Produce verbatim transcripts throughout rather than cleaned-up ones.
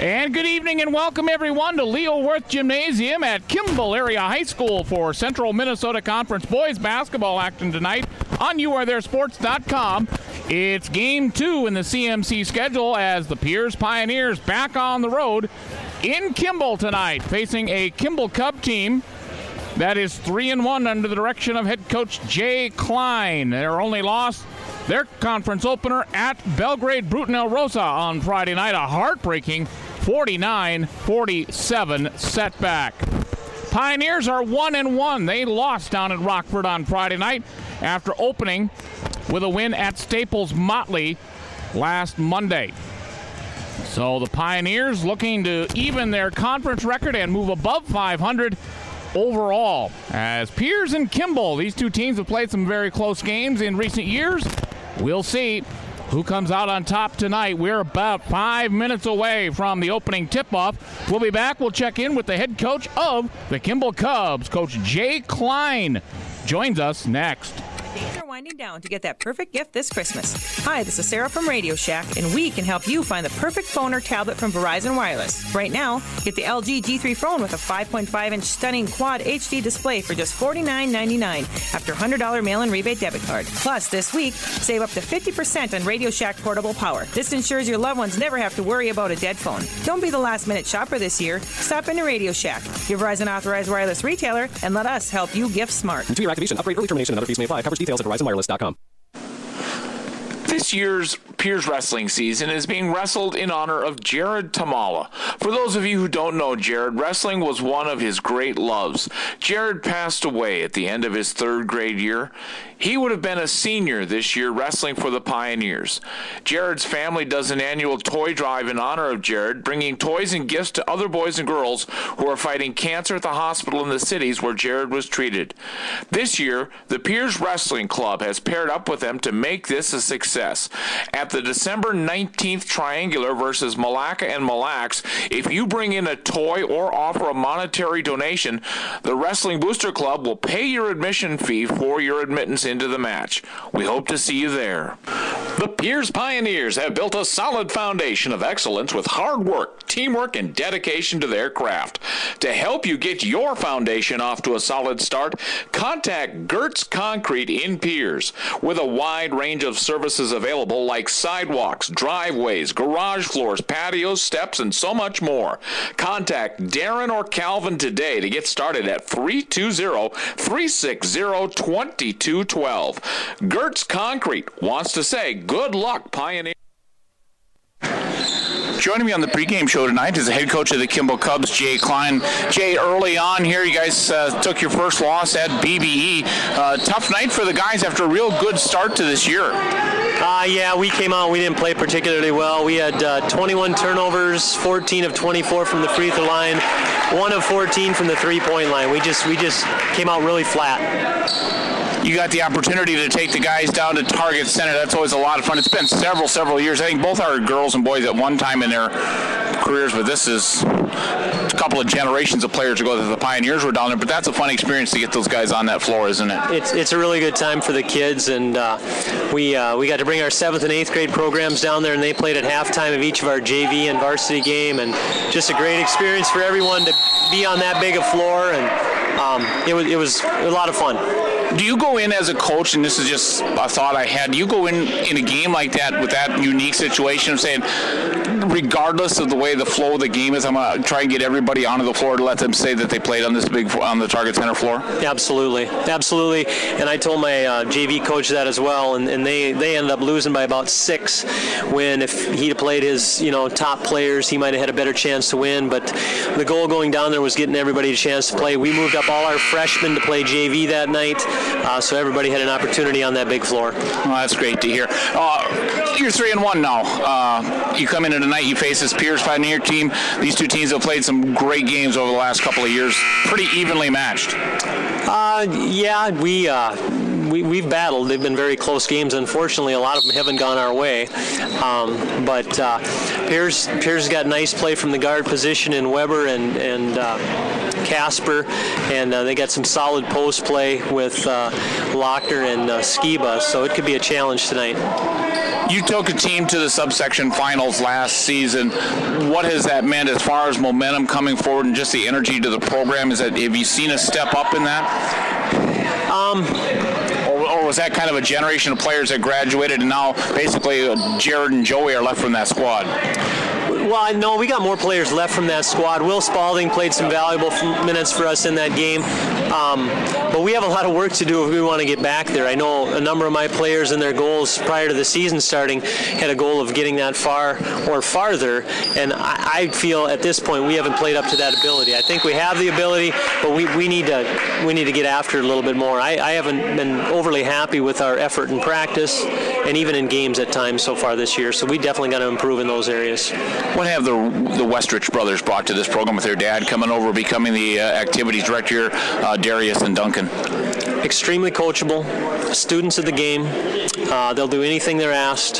And good evening and welcome everyone to Leo Worth Gymnasium at Kimball Area High School for Central Minnesota Conference boys basketball action tonight on you are there sports dot com. It's game two in the C M C schedule as the Pierce Pioneers back on the road in Kimball tonight, facing a Kimball Cub team that is three and one under the direction of head coach Jay Klein. Their only loss, their conference opener at Belgrade Brutenell Rosa on Friday night, a heartbreaking forty-nine forty-seven setback. Pioneers are one and one. They lost down at Rockford on Friday night after opening with a win at Staples Motley last Monday. So the Pioneers looking to even their conference record and move above five hundred overall. As Pierce and Kimball, these two teams have played some very close games in recent years. We'll see who comes out on top tonight. We're about five minutes away from the opening tip-off. We'll be back. We'll check in with the head coach of the Kimball Cubs. Coach Jay Klein joins us next. Days are winding down to get that perfect gift this Christmas. Hi, this is Sarah from Radio Shack, and we can help you find the perfect phone or tablet from Verizon Wireless. Right now, get the L G G three phone with a five point five inch stunning quad H D display for just forty-nine ninety-nine after one hundred dollars mail-in rebate debit card. Plus, this week, save up to fifty percent on Radio Shack portable power. This ensures your loved ones never have to worry about a dead phone. Don't be the last-minute shopper this year. Stop into Radio Shack, your Verizon authorized wireless retailer, and let us help you gift smart. Two-year activation, upgrade, early termination, and other fees may apply. Coverage details at Verizon Wireless dot com. This year's Pierce wrestling season is being wrestled in honor of Jared Tamala. For those of you who don't know Jared, wrestling was one of his great loves. Jared passed away at the end of his third grade year. He would have been a senior this year wrestling for the Pioneers. Jared's family does an annual toy drive in honor of Jared, bringing toys and gifts to other boys and girls who are fighting cancer at the hospital in the cities where Jared was treated. This year, the Pierce Wrestling Club has paired up with them to make this a success. At the December nineteenth Triangular versus Malacca and Mille Lacs, if you bring in a toy or offer a monetary donation, the Wrestling Booster Club will pay your admission fee for your admittance into the match. We hope to see you there. The Pierce Pioneers have built a solid foundation of excellence with hard work, teamwork, and dedication to their craft. To help you get your foundation off to a solid start, contact Gertz Concrete in Pierce. With a wide range of services available like sidewalks, driveways, garage floors, patios, steps, and so much more. Contact Darren or Calvin today to get started at three two zero, three six zero, two two one two. Gertz Concrete wants to say good luck, Pioneer. Joining me on the pregame show tonight is the head coach of the Kimball Cubs, Jay Klein. Jay, early on here, you guys uh, took your first loss at B B E. Uh, tough night for the guys after a real good start to this year. Uh, yeah, we came out, we didn't play particularly well. We had uh, twenty-one turnovers, fourteen of twenty-four from the free throw line, one of fourteen from the three-point line. We just, we just came out really flat. You got the opportunity to take the guys down to Target Center. That's always a lot of fun. It's been several, several years. I think both our girls and boys at one time in their careers, but this is a couple of generations of players ago that the Pioneers were down there. But that's a fun experience to get those guys on that floor, isn't it? It's it's a really good time for the kids, and uh, we uh, we got to bring our seventh and eighth grade programs down there, and they played at halftime of each of our J V and varsity game, and just a great experience for everyone to be on that big a floor, and um, it was it was a lot of fun. Do you go in as a coach, and this is just a thought I had, do you go in in a game like that with that unique situation of saying, regardless of the way the flow of the game is, I'm going to try and get everybody onto the floor to let them say that they played on this big, on the Target Center floor? Absolutely, absolutely. And I told my uh, J V coach that as well, and, and they, they ended up losing by about six, when if he'd have played his, you know, top players, he might have had a better chance to win. But the goal going down there was getting everybody a chance to play. We moved up all our freshmen to play J V that night. Uh, so everybody had an opportunity on that big floor. Well, that's great to hear. Uh, you're three and one now. Uh, you come in tonight, you face this Pierce Pioneer team. These two teams have played some great games over the last couple of years, pretty evenly matched. Uh, yeah, we. Uh, We, we've battled. They've been very close games. Unfortunately, a lot of them haven't gone our way. Um, but uh, Pierce Pierce got nice play from the guard position in Weber and and uh, Casper, and uh, they got some solid post play with uh, Lochner and uh, Skiba. So it could be a challenge tonight. You took a team to the subsection finals last season. What has that meant as far as momentum coming forward and just the energy to the program? Is that, have you seen a step up in that? Um, or, or was that kind of a generation of players that graduated and now basically uh, Jared and Joey are left from that squad? Well, I know we got more players left from that squad. Will Spalding played some valuable f- minutes for us in that game. Um, but we have a lot of work to do if we want to get back there. I know a number of my players and their goals prior to the season starting had a goal of getting that far or farther. And I, I feel at this point we haven't played up to that ability. I think we have the ability, but we, we need to we need to get after it a little bit more. I, I haven't been overly happy with our effort in practice and even in games at times so far this year. So we definitely got to improve in those areas. What have the the Westrich brothers brought to this program with their dad coming over, becoming the uh, activities director, uh, Darius and Duncan? Extremely coachable, students of the game. Uh, they'll do anything they're asked.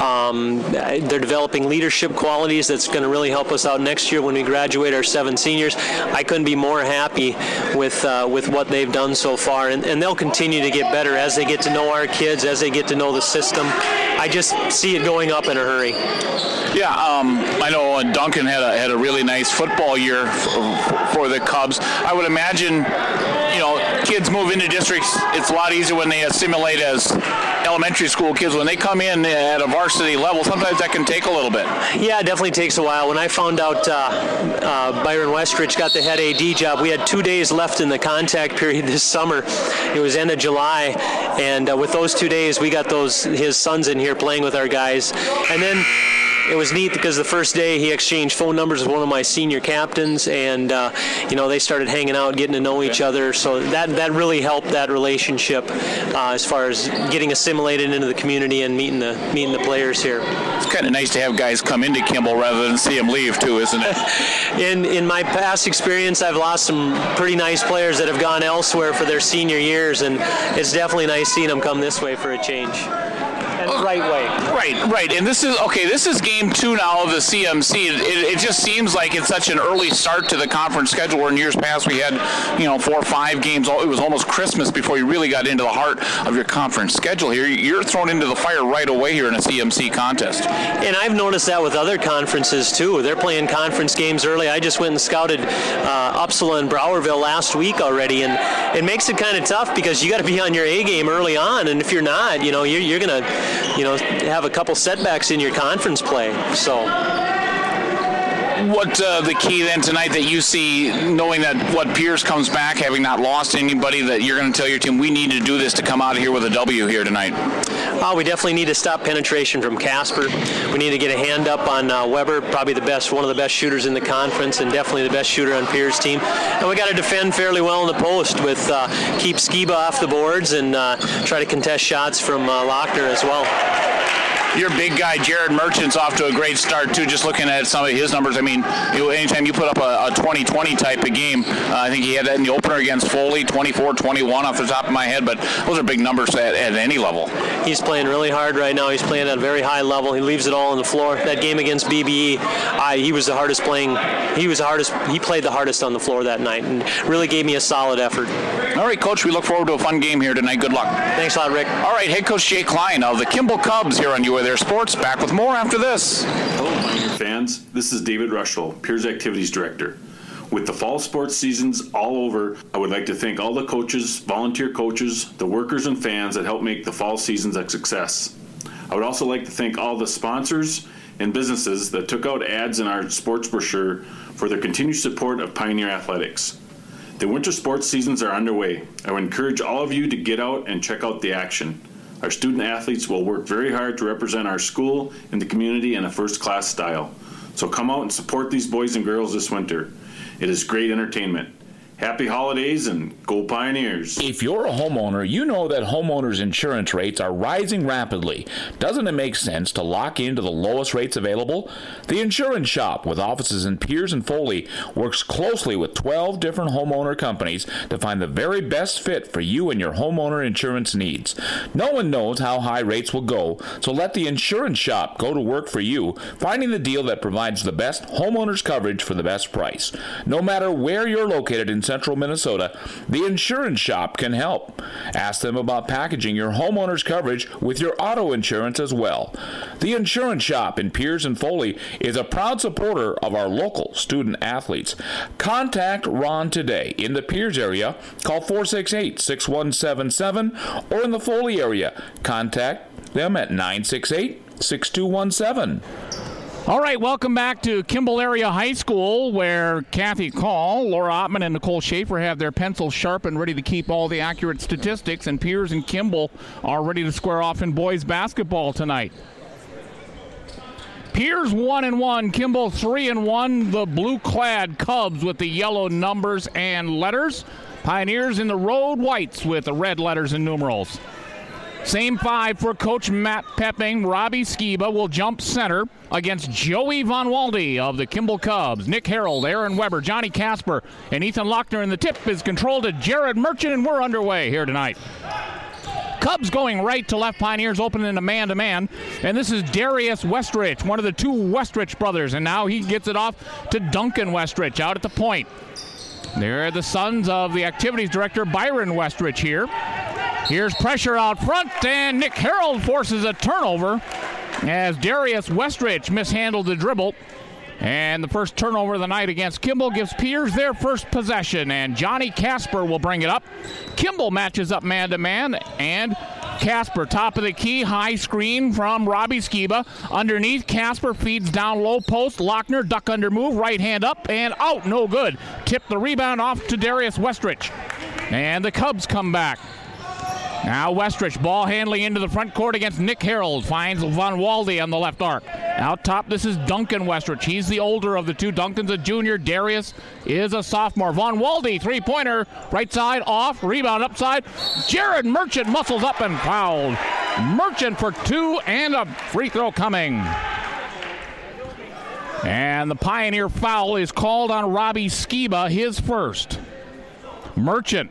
Um, they're developing leadership qualities that's going to really help us out next year when we graduate our seven seniors. I couldn't be more happy with uh, with what they've done so far, and, and they'll continue to get better as they get to know our kids, as they get to know the system. I just see it going up in a hurry. Yeah, um, I know uh, Duncan had a had a really nice football year for, for the Cubs. I would imagine, you know, kids move into districts. It's a lot easier when they assimilate as elementary school kids. When they come in at a varsity level, sometimes that can take a little bit. Yeah, it definitely takes a while. When I found out uh, uh, Byron Westrich got the head A D job, we had two days left in the contact period this summer. It was end of July, and uh, with those two days, we got those his sons in here playing with our guys, and then it was neat because the first day he exchanged phone numbers with one of my senior captains, and uh, you know they started hanging out, getting to know each other. So that that really helped that relationship uh, as far as getting assimilated into the community and meeting the meeting the players here. It's kind of nice to have guys come into Kimball rather than see them leave too, isn't it? in in my past experience, I've lost some pretty nice players that have gone elsewhere for their senior years, and it's definitely nice seeing them come this way for a change. And the right way. Right, right. And this is, okay, this is game two now of the C M C. It, it just seems like it's such an early start to the conference schedule, where in years past we had, you know, four or five games. It was almost Christmas before you really got into the heart of your conference schedule here. You're thrown into the fire right away here in a C M C contest. And I've noticed that with other conferences, too. They're playing conference games early. I just went and scouted uh, Uppsala and Browerville last week already, and it makes it kind of tough because you got to be on your A game early on, and if you're not, you know, you're, you're going to you know, have a couple setbacks in your conference play. So, what uh, the key then tonight that you see, knowing that what Pierce comes back, having not lost anybody, that you're going to tell your team, we need to do this to come out of here with a W here tonight? Uh, we definitely need to stop penetration from Casper. We need to get a hand up on uh, Weber, probably the best, one of the best shooters in the conference, and definitely the best shooter on Pierce's team. And we got to defend fairly well in the post with uh, keep Skiba off the boards and uh, try to contest shots from uh, Lochner as well. Your big guy, Jared Merchant's off to a great start, too, just looking at some of his numbers. I mean, you, anytime you put up a twenty twenty type of game, uh, I think he had that in the opener against Foley, twenty-four twenty-one off the top of my head, but those are big numbers at, at any level. He's playing really hard right now. He's playing at a very high level. He leaves it all on the floor. That game against B B E, I, he was the hardest playing. He was the hardest. He played the hardest on the floor that night and really gave me a solid effort. All right, Coach, we look forward to a fun game here tonight. Good luck. Thanks a lot, Rick. All right, head coach Jay Klein of the Kimball Cubs here on You Are There Sports. Back with more after this. Hello, Pioneer fans. This is David Rushel, Piers Activities Director. With the fall sports seasons all over, I would like to thank all the coaches, volunteer coaches, the workers and fans that help make the fall seasons a success. I would also like to thank all the sponsors and businesses that took out ads in our sports brochure for their continued support of Pioneer Athletics. The winter sports seasons are underway. I would encourage all of you to get out and check out the action. Our student athletes will work very hard to represent our school and the community in a first-class style. So come out and support these boys and girls this winter. It is great entertainment. Happy holidays and go Pioneers. If you're a homeowner, you know that homeowners' insurance rates are rising rapidly. Doesn't it make sense to lock into the lowest rates available? The Insurance Shop, with offices in Piers and Foley, works closely with twelve different homeowner companies to find the very best fit for you and your homeowner insurance needs. No one knows how high rates will go, so let the Insurance Shop go to work for you, finding the deal that provides the best homeowners coverage for the best price. No matter where you're located in central Minnesota, the Insurance Shop can help. Ask them about packaging your homeowner's coverage with your auto insurance as well. The Insurance Shop in Piers and Foley is a proud supporter of our local student athletes. Contact Ron today. In the Piers area, call four six eight, six one seven seven, or in the Foley area, contact them at nine six eight, six two one seven. All right, welcome back to Kimball Area High School, where Kathy Call, Laura Ottman, and Nicole Schaefer have their pencils sharp and ready to keep all the accurate statistics, and Piers and Kimball are ready to square off in boys basketball tonight. Piers one and one, Kimball three and one. The blue-clad Cubs with the yellow numbers and letters. Pioneers in the road whites with the red letters and numerals. Same five for Coach Matt Pepping. Robbie Skiba will jump center against Joey Von Walde of the Kimball Cubs. Nick Harold, Aaron Weber, Johnny Casper, and Ethan Lochner. And the tip is controlled to Jared Merchant, and we're underway here tonight. Cubs going right to left, Pioneers opening a man-to-man. And this is Darius Westrich, one of the two Westrich brothers. And now he gets it off to Duncan Westrich out at the point. They're the sons of the activities director, Byron Westrich here. Here's pressure out front, and Nick Harold forces a turnover as Darius Westrich mishandled the dribble. And the first turnover of the night against Kimball gives Piers their first possession, and Johnny Casper will bring it up. Kimball matches up man-to-man, and Casper, top of the key, high screen from Robbie Skiba. Underneath, Casper feeds down low post. Lochner, duck under move, right hand up, and out, no good. Tip the rebound off to Darius Westrich. And the Cubs come back. Now Westrich, ball handling into the front court against Nick Harold. Finds Von Walde on the left arc. Out top, this is Duncan Westrich. He's the older of the two. Duncan's a junior. Darius is a sophomore. Von Walde, three-pointer. Right side, off. Rebound upside. Jared Merchant muscles up and fouled. Merchant for two and a free throw coming. And the Pioneer foul is called on Robbie Skiba, his first. Merchant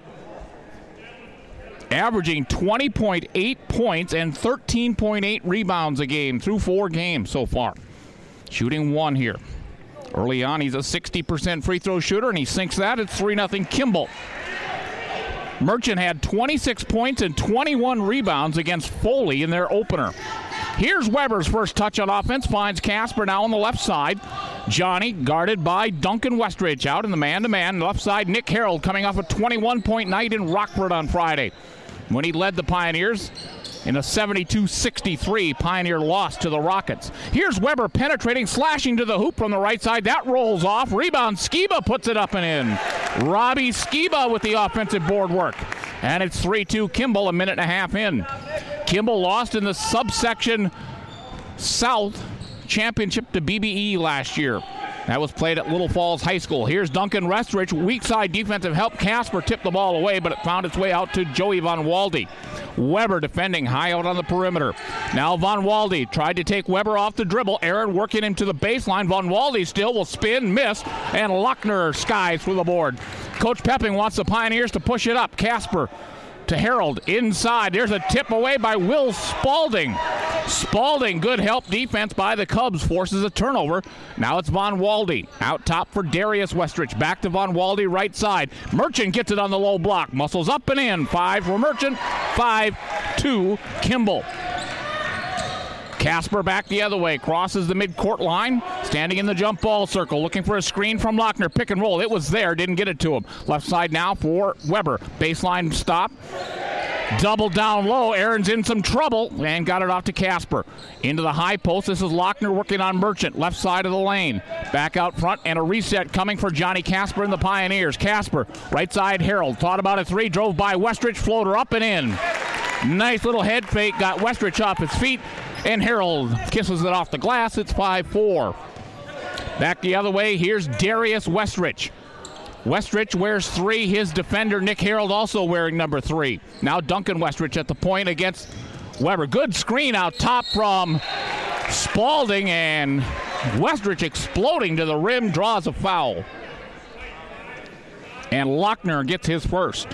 averaging twenty point eight points and thirteen point eight rebounds a game through four games so far. Shooting one here. Early on, he's a sixty percent free throw shooter, and he sinks that. It's three nothing Kimball. Merchant had twenty-six points and twenty-one rebounds against Foley in their opener. Here's Weber's first touch on offense. Finds Casper now on the left side. Johnny guarded by Duncan Westrich out in the man-to-man. Left side, Nick Harold coming off a twenty-one point night in Rockford on Friday, when he led the Pioneers in a seventy-two sixty-three Pioneer loss to the Rockets. Here's Weber penetrating, slashing to the hoop from the right side. That rolls off. Rebound, Skiba puts it up and in. Robbie Skiba with the offensive board work. And it's three two Kimball, a minute and a half in. Kimball lost in the subsection South championship to B B E last year. That was played at Little Falls High School. Here's Duncan Westrich. Weak side defensive help. Casper tipped the ball away, but it found its way out to Joey Von Walde. Weber defending high out on the perimeter. Now Von Walde tried to take Weber off the dribble. Aaron working him to the baseline. Von Walde still will spin, miss, and Lochner skies through the board. Coach Pepping wants the Pioneers to push it up. Casper to Harold inside. There's a tip away by Will Spalding. Spalding, good help defense by the Cubs, forces a turnover. Now it's Von Walde. Out top for Darius Westrich. Back to Von Walde, right side. Merchant gets it on the low block. Muscles up and in. Five for Merchant. Five, two, Kimball. Casper back the other way, crosses the midcourt line, standing in the jump ball circle, looking for a screen from Lochner. Pick and roll. It was there, didn't get it to him. Left side now for Weber. Baseline stop. Double down low. Aaron's in some trouble and got it off to Casper. Into the high post. This is Lochner working on Merchant. Left side of the lane. Back out front and a reset coming for Johnny Casper and the Pioneers. Casper, right side Harold. Thought about a three. Drove by Westrich. Floater up and in. Nice little head fake. Got Westrich off his feet. And Harold kisses it off the glass. It's five four. Back the other way. Here's Darius Westrich. Westrich wears three. His defender, Nick Harold, also wearing number three. Now Duncan Westrich at the point against Weber. Good screen out top from Spalding, and Westrich exploding to the rim, draws a foul. And Lochner gets his first.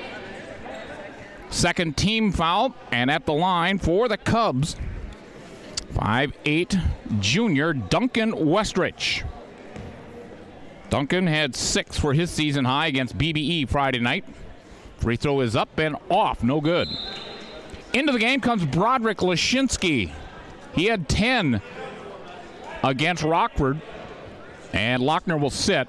Second team foul, and at the line for the Cubs, five eight junior Duncan Westrich. Duncan had six for his season high against B B E Friday night. Free throw is up and off, no good. Into the game comes Broderick Lashinsky. He had ten against Rockford, and Lochner will sit.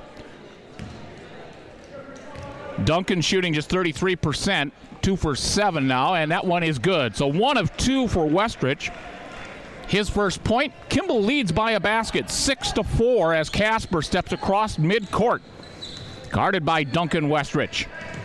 Duncan shooting just thirty-three percent, two for seven now, and that one is good. So one of two for Westrich. His first point, Kimball leads by a basket, six to four, as Casper steps across midcourt. Guarded by Duncan Westrich.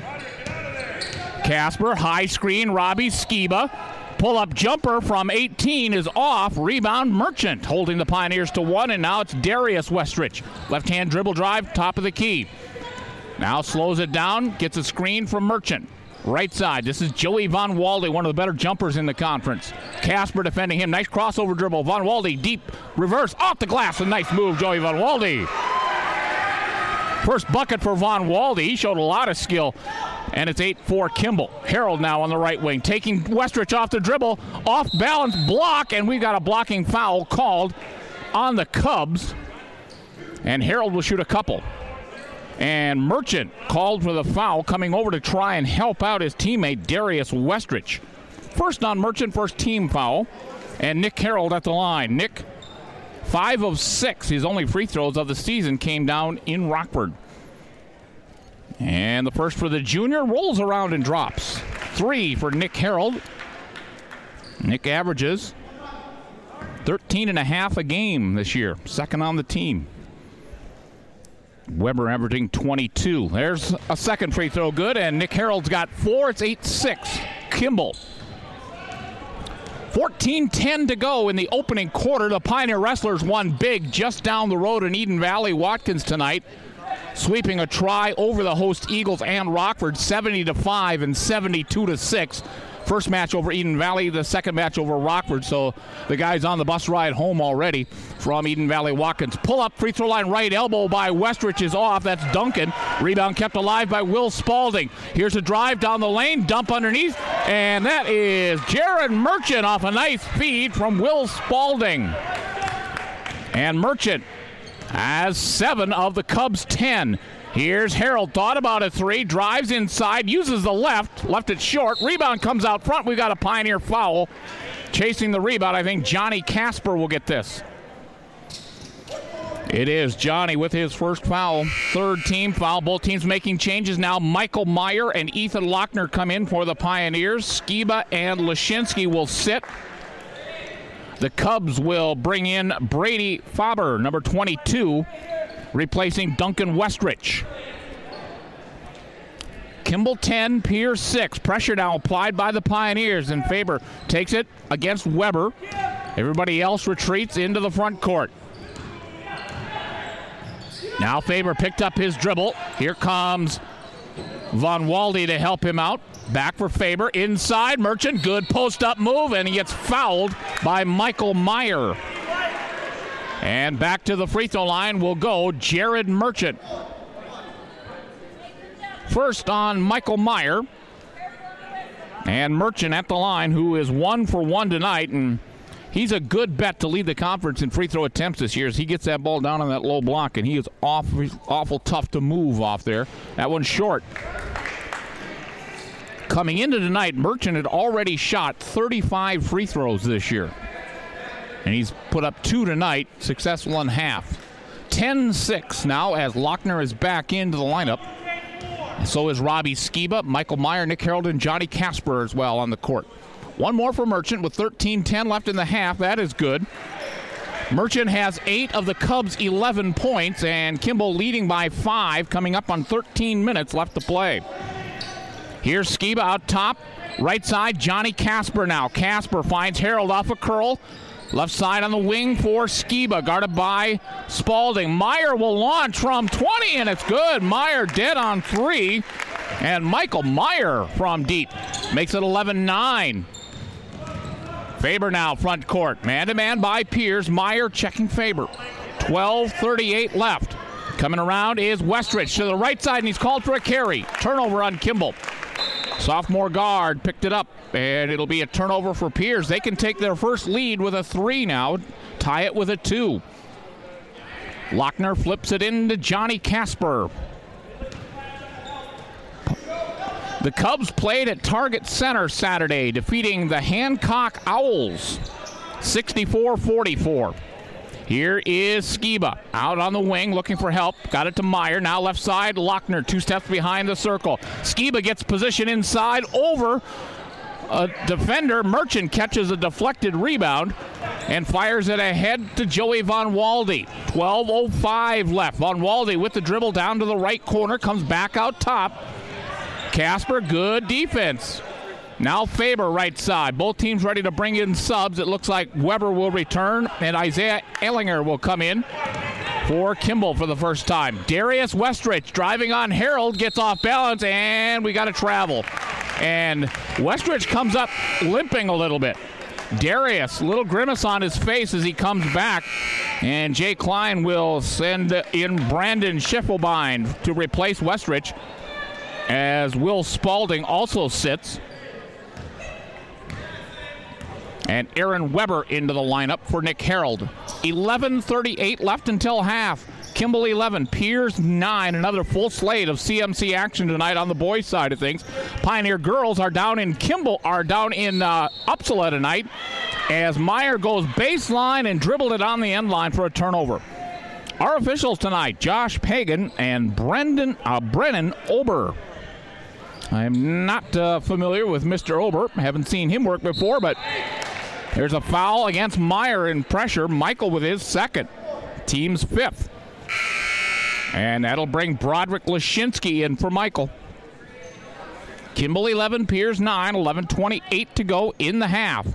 Casper, high screen, Robbie Skiba. Pull-up jumper from eighteen is off. Rebound, Merchant holding the Pioneers to one, and now it's Darius Westrich. Left-hand dribble drive, top of the key. Now slows it down, gets a screen from Merchant. Right side, this is Joey Von Walde, one of the better jumpers in the conference. Casper defending him, nice crossover dribble. Von Walde, deep reverse, off the glass, a nice move, Joey Von Walde. First bucket for Von Walde, he showed a lot of skill. And it's eight four Kimball. Harold now on the right wing, taking Westrich off the dribble, off balance block, and we got a blocking foul called on the Cubs. And Harold will shoot a couple. And Merchant called for the foul, coming over to try and help out his teammate Darius Westrich. First on Merchant, first team foul. And Nick Harold at the line. Nick, five of six. His only free throws of the season came down in Rockford. And the first for the junior rolls around and drops. Three for Nick Harold. Nick averages thirteen and a half a game this year, second on the team. Weber averaging twenty-two. There's a second free throw good, and Nick Harold's got four. It's eight six. Kimball. fourteen ten to go in the opening quarter. The Pioneer Wrestlers won big just down the road in Eden Valley. Watkins tonight sweeping a try over the host Eagles and Rockford, seventy to five and seventy-two to six. First match over Eden Valley, the second match over Rockford. So the guys on the bus ride home already from Eden Valley. Watkins pull up, free throw line, right elbow by Westrich is off. That's Duncan. Rebound kept alive by Will Spalding. Here's a drive down the lane, dump underneath, and that is Jared Merchant off a nice feed from Will Spalding. And Merchant has seven of the Cubs' ten. Here's Harold, thought about a three, drives inside, uses the left, left it short, rebound comes out front. We've got a Pioneer foul. Chasing the rebound, I think Johnny Casper will get this. It is Johnny with his first foul, third team foul. Both teams making changes now. Michael Meyer and Ethan Lochner come in for the Pioneers. Skiba and Lashinsky will sit. The Cubs will bring in Brady Faber, number twenty-two, replacing Duncan Westrich. Kimball ten, Pierce six. Pressure now applied by the Pioneers, and Faber takes it against Weber. Everybody else retreats into the front court. Now Faber picked up his dribble. Here comes Von Walde to help him out. Back for Faber, inside, Merchant, good post-up move, and he gets fouled by Michael Meyer. And back to the free throw line will go Jared Merchant. First on Michael Meyer. And Merchant at the line, who is one for one tonight, and he's a good bet to lead the conference in free throw attempts this year as he gets that ball down on that low block, and he is awful, awful tough to move off there. That one's short. Coming into tonight, Merchant had already shot thirty-five free throws this year. And he's put up two tonight, successful in half. ten six now as Lochner is back into the lineup. So is Robbie Skiba, Michael Meyer, Nick Harold, and Johnny Casper as well on the court. One more for Merchant with thirteen ten left in the half. That is good. Merchant has eight of the Cubs' eleven points, and Kimball leading by five, coming up on thirteen minutes left to play. Here's Skiba out top. Right side, Johnny Casper now. Casper finds Harold off a curl. Left side on the wing for Skiba, guarded by Spalding. Meyer will launch from twenty, and it's good. Meyer dead on three. And Michael Meyer from deep makes it eleven nine. Faber now front court. Man-to-man by Pierce. Meyer checking Faber. twelve thirty-eight left. Coming around is Westrich to the right side, and he's called for a carry. Turnover on Kimball. Sophomore guard picked it up, and it'll be a turnover for Pierce. They can take their first lead with a three now, tie it with a two. Lochner flips it into Johnny Casper. The Cubs played at Target Center Saturday, defeating the Hancock Owls sixty-four forty-four. Here is Skiba out on the wing looking for help. Got it to Meyer. Now left side, Lochner two steps behind the circle. Skiba gets position inside over a defender. Merchant catches a deflected rebound and fires it ahead to Joey Von Walde. twelve oh five left. Von Walde with the dribble down to the right corner, comes back out top. Casper, good defense. Now Faber right side. Both teams ready to bring in subs. It looks like Weber will return and Isaiah Ellinger will come in for Kimball for the first time. Darius Westrich driving on Harold, gets off balance, and we got to travel. And Westrich comes up limping a little bit. Darius, little grimace on his face as he comes back. And Jay Klein will send in Brandon Schiffelbein to replace Westrich, as Will Spalding also sits. And Aaron Weber into the lineup for Nick Harold. eleven thirty-eight left until half. Kimball eleven, Piers nine. Another full slate of C M C action tonight on the boys' side of things. Pioneer girls are down in Kimball, are down in uh, Uppsala tonight, as Meyer goes baseline and dribbled it on the end line for a turnover. Our officials tonight, Josh Pagan and Brendan uh, Brennan Ober. I'm not uh, familiar with Mister Ober. Haven't seen him work before, but there's a foul against Meyer in pressure. Michael with his second. Team's fifth. And that'll bring Broderick Lashinsky in for Michael. Kimball eleven, Piers nine, eleven twenty-eight to go in the half.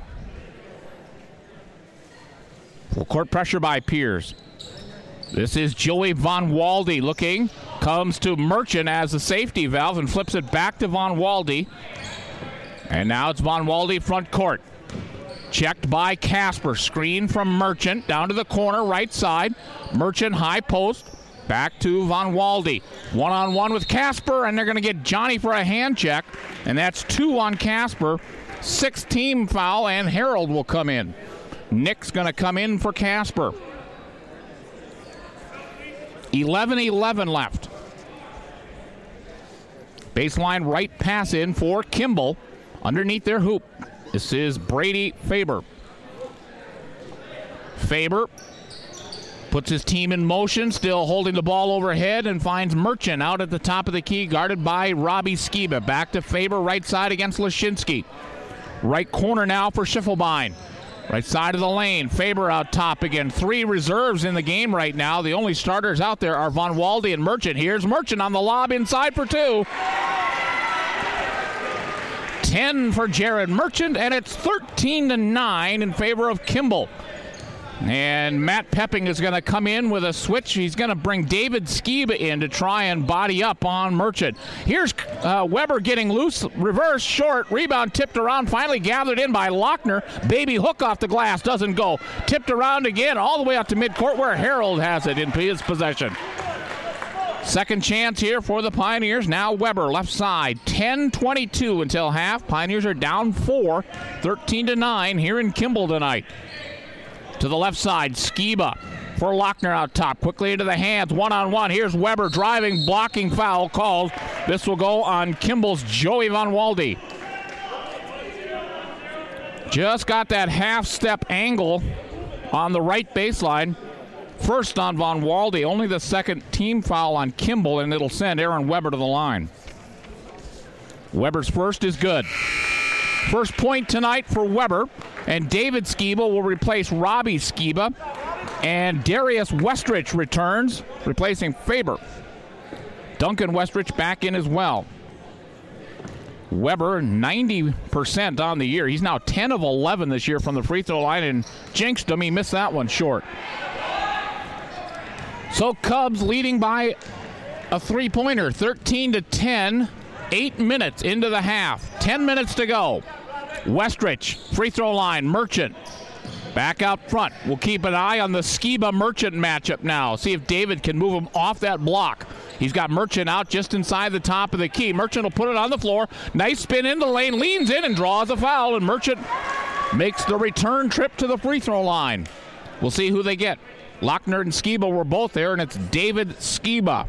Full court pressure by Piers. This is Joey Von Walde looking. Comes to Merchant as a safety valve and flips it back to Von Walde. And now it's Von Walde front court. Checked by Casper. Screen from Merchant down to the corner right side. Merchant high post. Back to Von Walde. One-on-one with Casper, and they're going to get Johnny for a hand check. And that's two on Casper. Sixth team foul, and Harold will come in. Nick's going to come in for Casper. eleven eleven left. Baseline right pass in for Kimball. Underneath their hoop. This is Brady Faber. Faber puts his team in motion, still holding the ball overhead, and finds Merchant out at the top of the key, guarded by Robbie Skiba. Back to Faber, right side against Lashinsky. Right corner now for Schiffelbein. Right side of the lane. Faber out top again. Three reserves in the game right now. The only starters out there are Von Walde and Merchant. Here's Merchant on the lob inside for two. ten for Jared Merchant, and it's thirteen to nine in favor of Kimball. And Matt Pepping is going to come in with a switch. He's going to bring David Skiba in to try and body up on Merchant. Here's uh, Weber getting loose, reverse, short, rebound tipped around, finally gathered in by Lochner. Baby hook off the glass, doesn't go. Tipped around again, all the way up to midcourt where Harold has it in his possession. Second chance here for the Pioneers. Now Weber, left side. ten twenty-two until half. Pioneers are down four, thirteen to nine here in Kimball tonight. To the left side, Skiba for Lochner out top. Quickly into the hands, one-on-one. Here's Weber driving, blocking foul called. This will go on Kimball's Joey Von Walde. Just got that half-step angle on the right baseline. First on Von Walde, only the second team foul on Kimball, and it'll send Aaron Weber to the line. Weber's first is good. First point tonight for Weber, and David Skiba will replace Robbie Skiba, and Darius Westrich returns, replacing Faber. Duncan Westrich back in as well. Weber, ninety percent on the year. He's now ten of eleven this year from the free throw line, and jinxed him. He missed that one short. So Cubs leading by a three-pointer, thirteen to ten, eight minutes into the half. ten minutes to go. Westrich, free throw line, Merchant. Back out front. We'll keep an eye on the Skiba-Merchant matchup now. See if David can move him off that block. He's got Merchant out just inside the top of the key. Merchant will put it on the floor. Nice spin into the lane, leans in and draws a foul, and Merchant makes the return trip to the free throw line. We'll see who they get. Lochner and Skiba were both there, and it's David Skiba.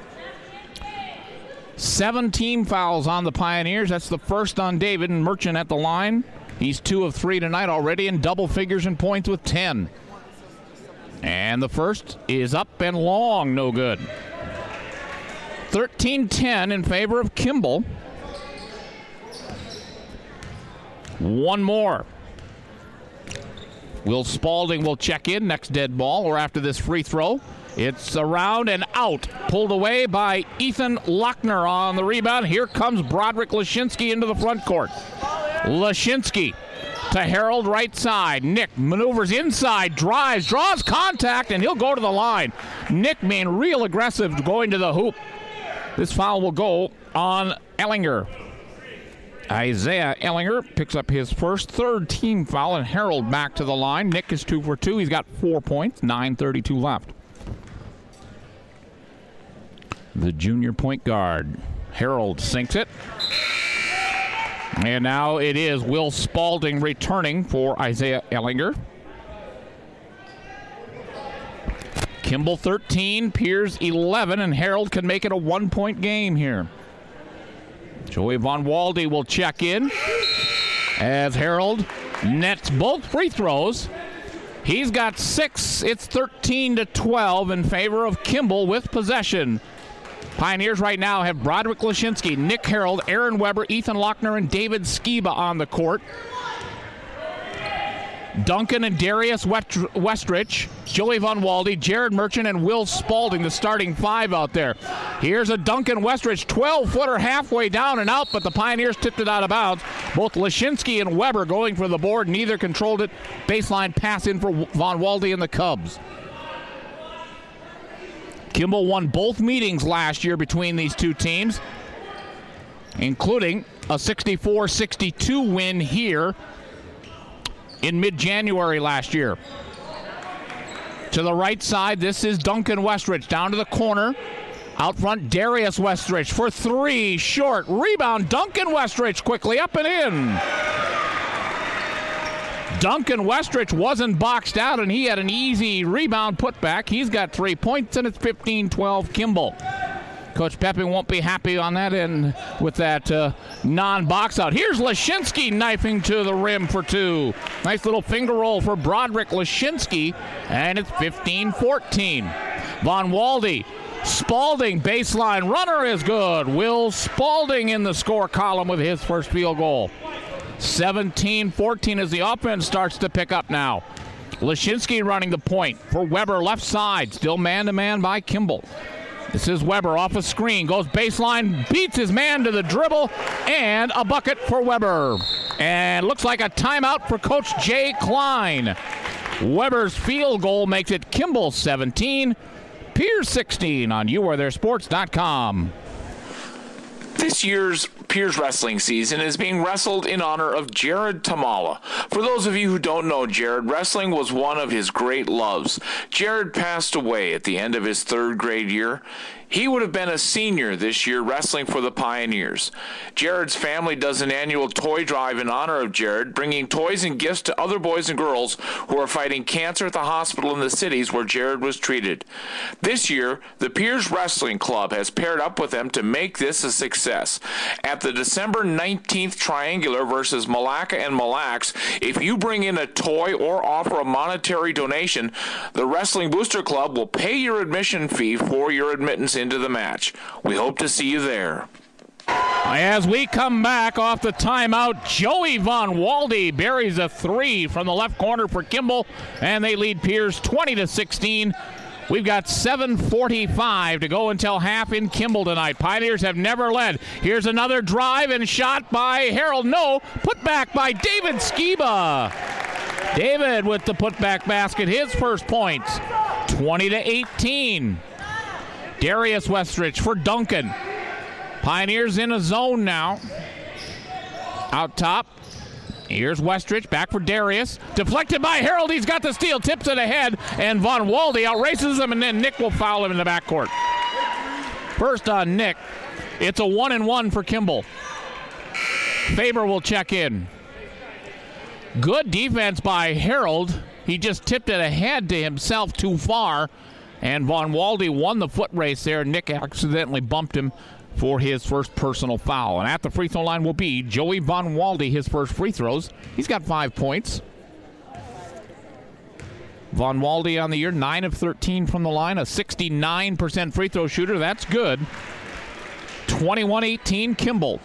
Seven team fouls on the Pioneers. That's the first on David, and Merchant at the line. He's two of three tonight already in double figures in points with ten. And the first is up and long, no good. thirteen ten in favor of Kimball. One more. Will Spaulding will check in, next dead ball, or after this free throw. It's around and out. Pulled away by Ethan Lochner on the rebound. Here comes Broderick Lashinsky into the front court. Lashinsky to Harold right side. Nick maneuvers inside, drives, draws contact, and he'll go to the line. Nick being real aggressive going to the hoop. This foul will go on Ellinger. Isaiah Ellinger picks up his first third team foul, and Harold back to the line. Nick is two for two. He's got four points, nine thirty-two left. The junior point guard, Harold, sinks it. And now it is Will Spaulding returning for Isaiah Ellinger. Kimball thirteen, Piers eleven, and Harold can make it a one-point game here. Joey Von Walde will check in as Harold nets both free throws. He's got six. It's thirteen to twelve in favor of Kimball with possession. Pioneers right now have Broderick Lashinsky, Nick Harold, Aaron Weber, Ethan Lochner, and David Skiba on the court. Duncan and Darius Westrich, Joey Von Walde, Jared Merchant, and Will Spaulding, the starting five out there. Here's a Duncan Westrich twelve-footer halfway down and out, but the Pioneers tipped it out of bounds. Both Lashinsky and Weber going for the board. Neither controlled it. Baseline pass in for Von Walde and the Cubs. Kimball won both meetings last year between these two teams, including a sixty-four sixty-two win here in mid-January last year. To the right side, this is Duncan Westrich. Down to the corner. Out front, Darius Westrich for three. Short. Rebound, Duncan Westrich quickly up and in. Duncan Westrich wasn't boxed out, and he had an easy rebound putback. He's got three points, and it's fifteen twelve Kimball. Coach Pepe won't be happy on that end with that uh, non-box out. Here's Lashinsky knifing to the rim for two. Nice little finger roll for Broderick Lashinsky, and it's fifteen fourteen. Von Walde, Spaulding, baseline runner is good. Will Spaulding in the score column with his first field goal. seventeen fourteen as the offense starts to pick up now. Lashinsky running the point for Weber left side. Still man-to-man by Kimball. This is Weber off a screen. Goes baseline, beats his man to the dribble, and a bucket for Weber. And looks like a timeout for Coach Jay Klein. Weber's field goal makes it Kimball seventeen, Piers sixteen on you are there sports dot com. This year's Piers wrestling season is being wrestled in honor of Jared Tamala. For those of you who don't know Jared, wrestling was one of his great loves. Jared passed away at the end of his third grade year. He would have been a senior this year wrestling for the Pioneers. Jared's family does an annual toy drive in honor of Jared, bringing toys and gifts to other boys and girls who are fighting cancer at the hospital in the cities where Jared was treated. This year, the Piers Wrestling Club has paired up with them to make this a success. At the December nineteenth Triangular versus Malacca and Mille Lacs, if you bring in a toy or offer a monetary donation, the Wrestling Booster Club will pay your admission fee for your admittance into the match. We hope to see you there. As we come back off the timeout, Joey Von Walde buries a three from the left corner for Kimball, and they lead Piers twenty to sixteen. We've got seven forty-five to go until half in Kimball tonight. Pioneers have never led. Here's another drive and shot by Harold. No, put back by David Skiba. David with the putback basket, his first points, twenty to eighteen. Darius Westrich for Duncan. Pioneers in a zone now. Out top. Here's Westrich, back for Darius. Deflected by Harold, he's got the steal, tips it ahead, and Von Walde outraces him, and then Nick will foul him in the backcourt. First on Nick. It's a one and one for Kimball. Faber will check in. Good defense by Harold. He just tipped it ahead to himself too far, and Von Walde won the foot race there. Nick accidentally bumped him for his first personal foul. And at the free throw line will be Joey Von Walde, his first free throws. He's got five points. Von Walde on the year, nine of thirteen from the line, a sixty-nine percent free throw shooter. That's good. twenty-one eighteen, Kimball.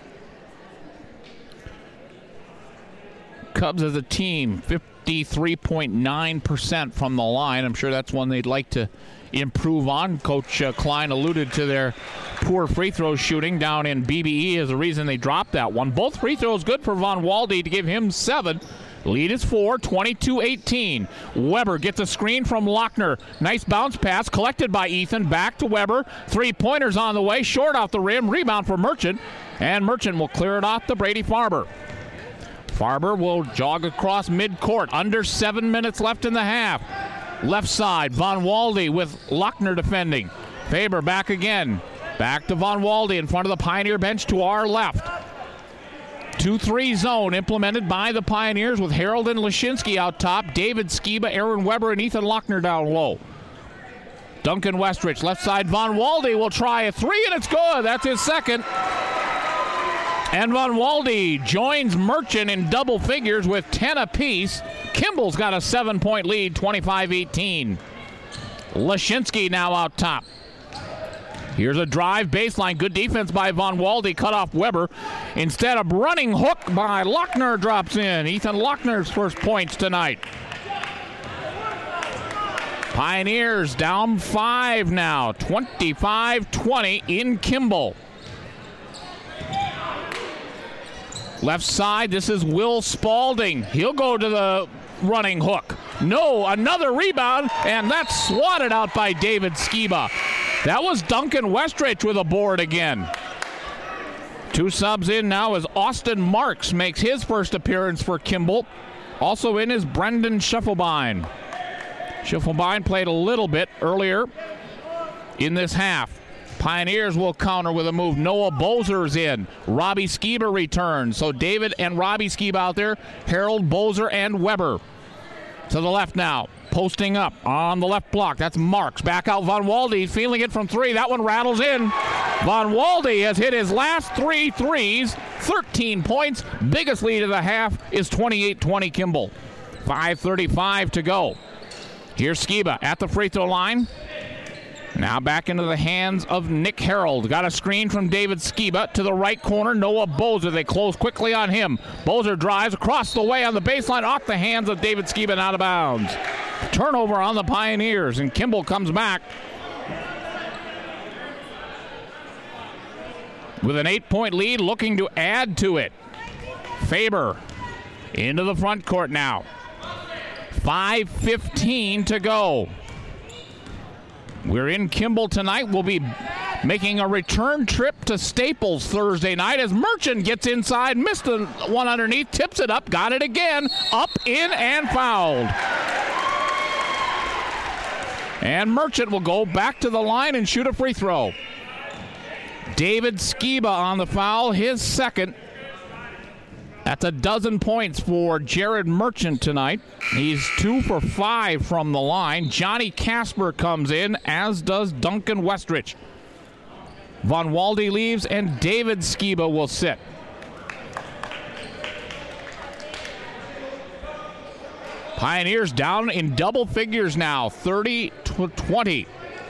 Cubs as a team, fifty-three point nine percent from the line. I'm sure that's one they'd like to improve on. Coach uh, Klein alluded to their poor free throw shooting down in B B E as the reason they dropped that one. Both free throws good for Von Walde to give him seven. Lead is four, twenty-two eighteen. Weber gets a screen from Lochner. Nice bounce pass collected by Ethan. Back to Weber. Three-pointers on the way. Short off the rim. Rebound for Merchant. And Merchant will clear it off to Brady Farber. Farber will jog across midcourt. Under seven minutes left in the half. Left side, Von Walde with Lochner defending. Faber back again. Back to Von Walde in front of the Pioneer bench to our left. two three zone implemented by the Pioneers with Harold and Lashinsky out top. David Skiba, Aaron Weber, and Ethan Lochner down low. Duncan Westrich, left side. Von Walde will try a three, and it's good. That's his second. And Von Walde joins Merchant in double figures with ten apiece. Kimball's got a seven-point lead, twenty-five eighteen. Lashinsky now out top. Here's a drive baseline. Good defense by Von Walde. Cut off Weber. Instead of running hook by Lochner drops in. Ethan Lochner's first points tonight. Pioneers down five now. twenty-five twenty in Kimball. Left side, this is Will Spalding. He'll go to the running hook. No, another rebound, and that's swatted out by David Skiba. That was Duncan Westrich with a board again. Two subs in now as Austin Marks makes his first appearance for Kimball. Also in is Brendan Schiffelbein. Schiffelbein played a little bit earlier in this half. Pioneers will counter with a move. Noah Bozer's in. Robbie Skiba returns. So David and Robbie Skiba out there. Harold, Bozer, and Weber. To the left now. Posting up on the left block. That's Marks. Back out Von Walde. Feeling it from three. That one rattles in. Von Walde has hit his last three threes. thirteen points. Biggest lead of the half is twenty-eight twenty Kimball. five thirty-five to go. Here's Skiba at the free throw line. Now back into the hands of Nick Harold. Got a screen from David Skiba to the right corner. Noah Bozer. They close quickly on him. Bozer drives across the way on the baseline off the hands of David Skiba and out of bounds. Turnover on the Pioneers, and Kimball comes back with an eight-point lead, looking to add to it. Faber into the front court now. five fifteen to go. We're in Kimball tonight. We'll be making a return trip to Staples Thursday night as Merchant gets inside, missed the one underneath, tips it up, got it again, up, in, and fouled. And Merchant will go back to the line and shoot a free throw. David Skiba on the foul, his second. That's a dozen points for Jared Merchant tonight. He's two for five from the line. Johnny Casper comes in, as does Duncan Westrich. Von Walde leaves, and David Skiba will sit. Pioneers down in double figures now, thirty to twenty.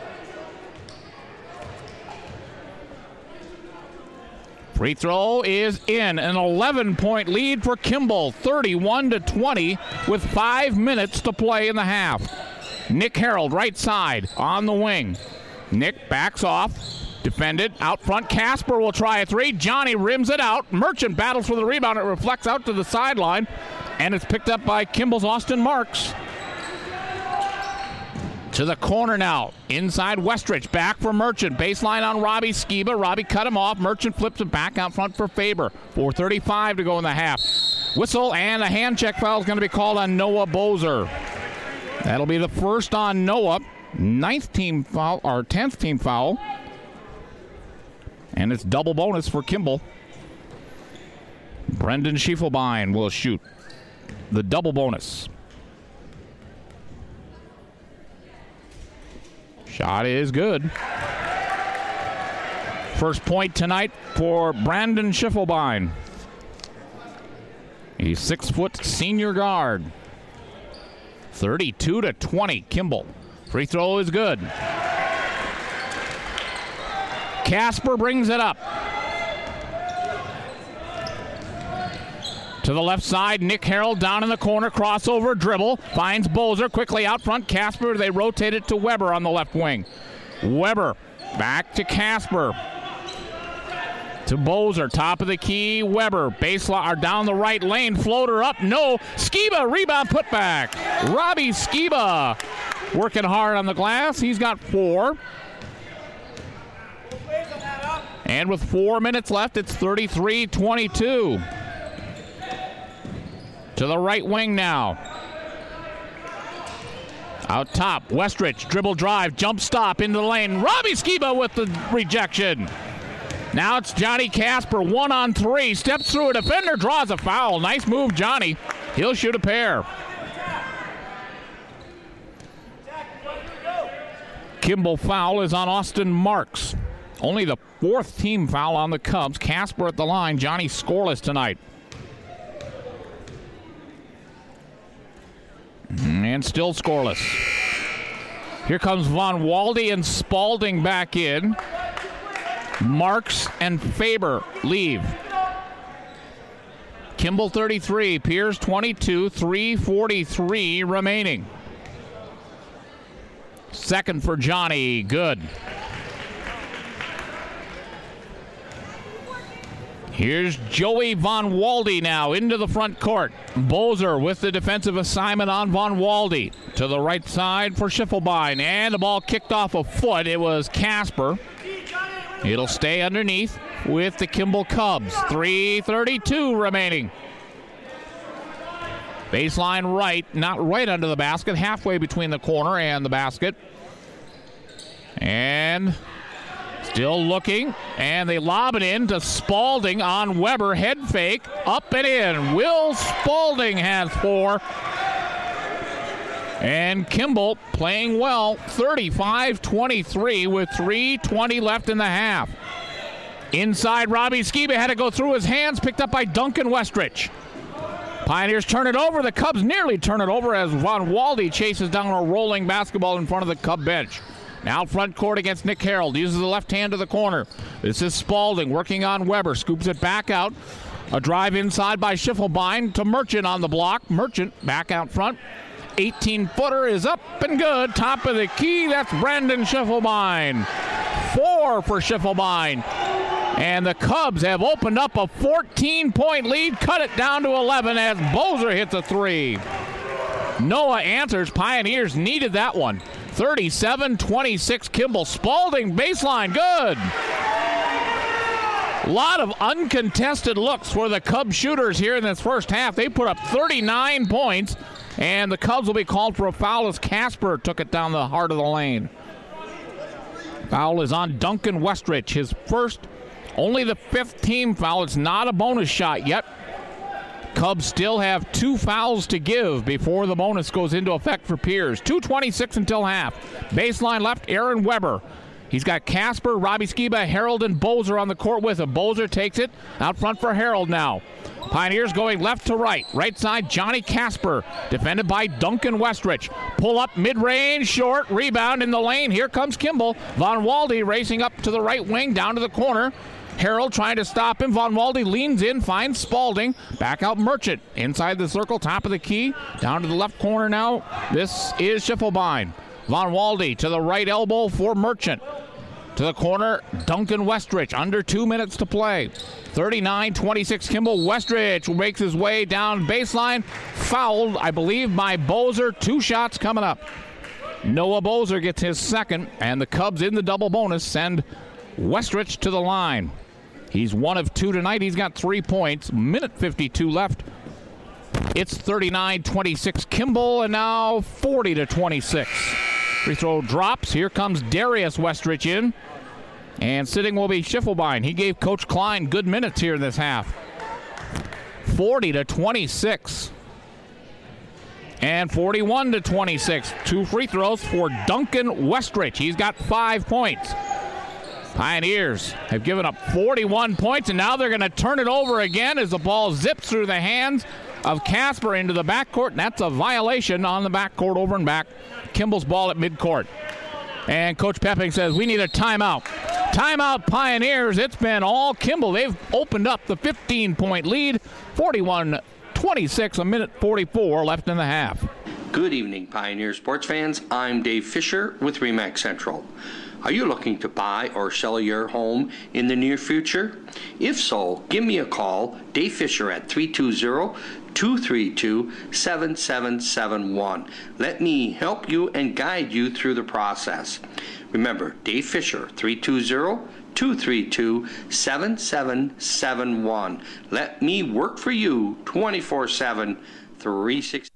Free throw is in. An eleven-point lead for Kimball, thirty-one to twenty, with five minutes to play in the half. Nick Harold, right side, on the wing. Nick backs off, defended, out front. Casper will try a three. Johnny rims it out. Merchant battles for the rebound. It reflects out to the sideline, and it's picked up by Kimball's Austin Marks. To the corner now. Inside Westrich. Back for Merchant. Baseline on Robbie Skiba. Robbie cut him off. Merchant flips it back out front for Faber. four thirty-five to go in the half. Whistle and a hand check foul is going to be called on Noah Bozer. That'll be the first on Noah. Ninth team foul, or tenth team foul. And it's double bonus for Kimball. Brendan Schiefelbein will shoot the double bonus. Shot is good. First point tonight for Brandon Schiffelbein. He's six-foot senior guard. thirty-two to twenty, Kimball. Free throw is good. Casper brings it up. To the left side, Nick Harold down in the corner, crossover, dribble, finds Bozer quickly out front. Casper, they rotate it to Weber on the left wing. Weber back to Casper. To Bozer, top of the key, Weber, baseline, or down the right lane, floater up, no, Skiba, rebound, put back. Robbie Skiba working hard on the glass, he's got four. And with four minutes left, it's thirty-three twenty-two. To the right wing now. Out top, Westrich, dribble drive, jump stop into the lane. Robbie Skiba with the rejection. Now it's Johnny Casper, one on three, steps through a defender, draws a foul. Nice move, Johnny. He'll shoot a pair. Kimball foul is on Austin Marks. Only the fourth team foul on the Cubs. Casper at the line, Johnny scoreless tonight. And still scoreless. Here comes Von Walde and Spalding back in. Marks and Faber leave. Kimball thirty-three, Pierce twenty-two, three forty-three remaining. Second for Johnny, good. Here's Joey Von Walde now into the front court. Bozer with the defensive assignment on Von Walde. To the right side for Schiffelbein. And the ball kicked off a foot. It was Casper. It'll stay underneath with the Kimball Cubs. three thirty-two remaining. Baseline right, not right under the basket, halfway between the corner and the basket. And still looking, and they lob it in to Spalding on Weber. Head fake, up and in. Will Spalding has four. And Kimball playing well, thirty-five twenty-three with three twenty left in the half. Inside, Robbie Skiba had to go through his hands, picked up by Duncan Westrich. Pioneers turn it over. The Cubs nearly turn it over as Von Walde chases down a rolling basketball in front of the Cub bench. Now front court against Nick Harold. Uses the left hand to the corner. This is Spalding working on Weber. Scoops it back out. A drive inside by Schiffelbein to Merchant on the block. Merchant back out front. eighteen-footer is up and good. Top of the key. That's Brandon Schiffelbein. Four for Schiffelbein. And the Cubs have opened up a fourteen-point lead. Cut it down to eleven as Bozer hits a three. Noah answers. Pioneers needed that one. thirty-seven twenty-six Kimball. Spalding baseline, good. A lot of uncontested looks for the Cubs shooters here in this first half. They put up thirty-nine points, and the Cubs will be called for a foul as Casper took it down the heart of the lane. Foul is on Duncan Westrich, his first, only the fifth team foul. It's not a bonus shot yet. Cubs still have two fouls to give before the bonus goes into effect for Piers. two twenty-six until half. Baseline left, Aaron Weber. He's got Casper, Robbie Skiba, Harold, and Bozer on the court with him. Bozer takes it out front for Harold now. Pioneers going left to right. Right side, Johnny Casper, defended by Duncan Westrich. Pull up mid-range, short, rebound in the lane. Here comes Kimball. Von Walde racing up to the right wing, down to the corner. Harold trying to stop him. Von Walde leans in, finds Spalding. Back out Merchant. Inside the circle, top of the key. Down to the left corner now. This is Schiffelbein. Von Walde to the right elbow for Merchant. To the corner, Duncan Westrich. Under two minutes to play. thirty-nine twenty-six Kimball. Westrich makes his way down baseline. Fouled, I believe, by Bozer. Two shots coming up. Noah Bozer gets his second, and the Cubs in the double bonus send Westrich to the line. He's one of two tonight. He's got three points. Minute fifty-two left. It's thirty-nine twenty-six Kimball, and now forty to twenty-six. Free throw drops. Here comes Darius Westrich in. And sitting will be Schiffelbein. He gave Coach Klein good minutes here in this half. forty to twenty-six. And forty-one to twenty-six. Two free throws for Duncan Westrich. He's got five points. Pioneers have given up forty-one points, and now they're going to turn it over again as the ball zips through the hands of Casper into the backcourt, and that's a violation on the backcourt over and back. Kimball's ball at midcourt. And Coach Pepping says, we need a timeout. Timeout, Pioneers. It's been all Kimball. They've opened up the fifteen-point lead, forty-one twenty-six, a minute forty-four left in the half. Good evening, Pioneer sports fans. I'm Dave Fisher with RE/MAX Central. Are you looking to buy or sell your home in the near future? If so, give me a call, Dave Fisher, at three two zero, two three two, seven seven seven one. Let me help you and guide you through the process. Remember, Dave Fisher, three two zero, two three two, seven seven seven one. Let me work for you twenty-four seven, three sixty.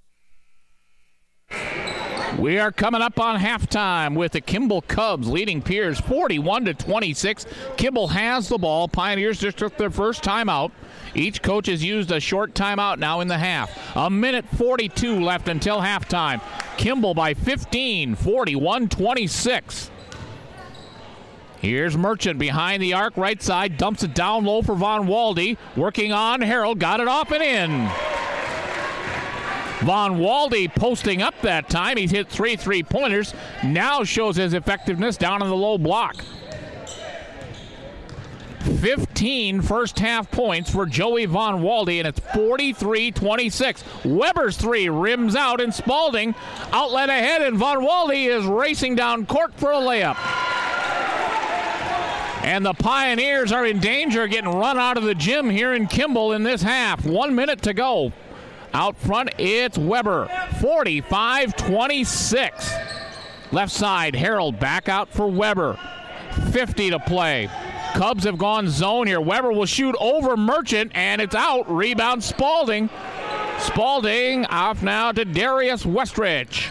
We are coming up on halftime with the Kimball Cubs leading Pierce forty-one to twenty-six. Kimball has the ball. Pioneers just took their first timeout. Each coach has used a short timeout now in the half. A minute forty-two left until halftime. Kimball by fifteen, forty-one twenty-six. Here's Merchant behind the arc, right side, dumps it down low for Von Walde. Working on Harold, got it off and in. Von Walde posting up that time. He's hit three three-pointers. Now shows his effectiveness down in the low block. fifteen first half points for Joey Von Walde, and it's forty-three twenty-six. Weber's three rims out, and Spalding outlet ahead, and Von Walde is racing down court for a layup. And the Pioneers are in danger of getting run out of the gym here in Kimball in this half. One minute to go. Out front, it's Weber, forty-five twenty-six. Left side, Harold back out for Weber. fifty to play. Cubs have gone zone here. Weber will shoot over Merchant, and it's out. Rebound Spalding. Spalding off now to Darius Westrich.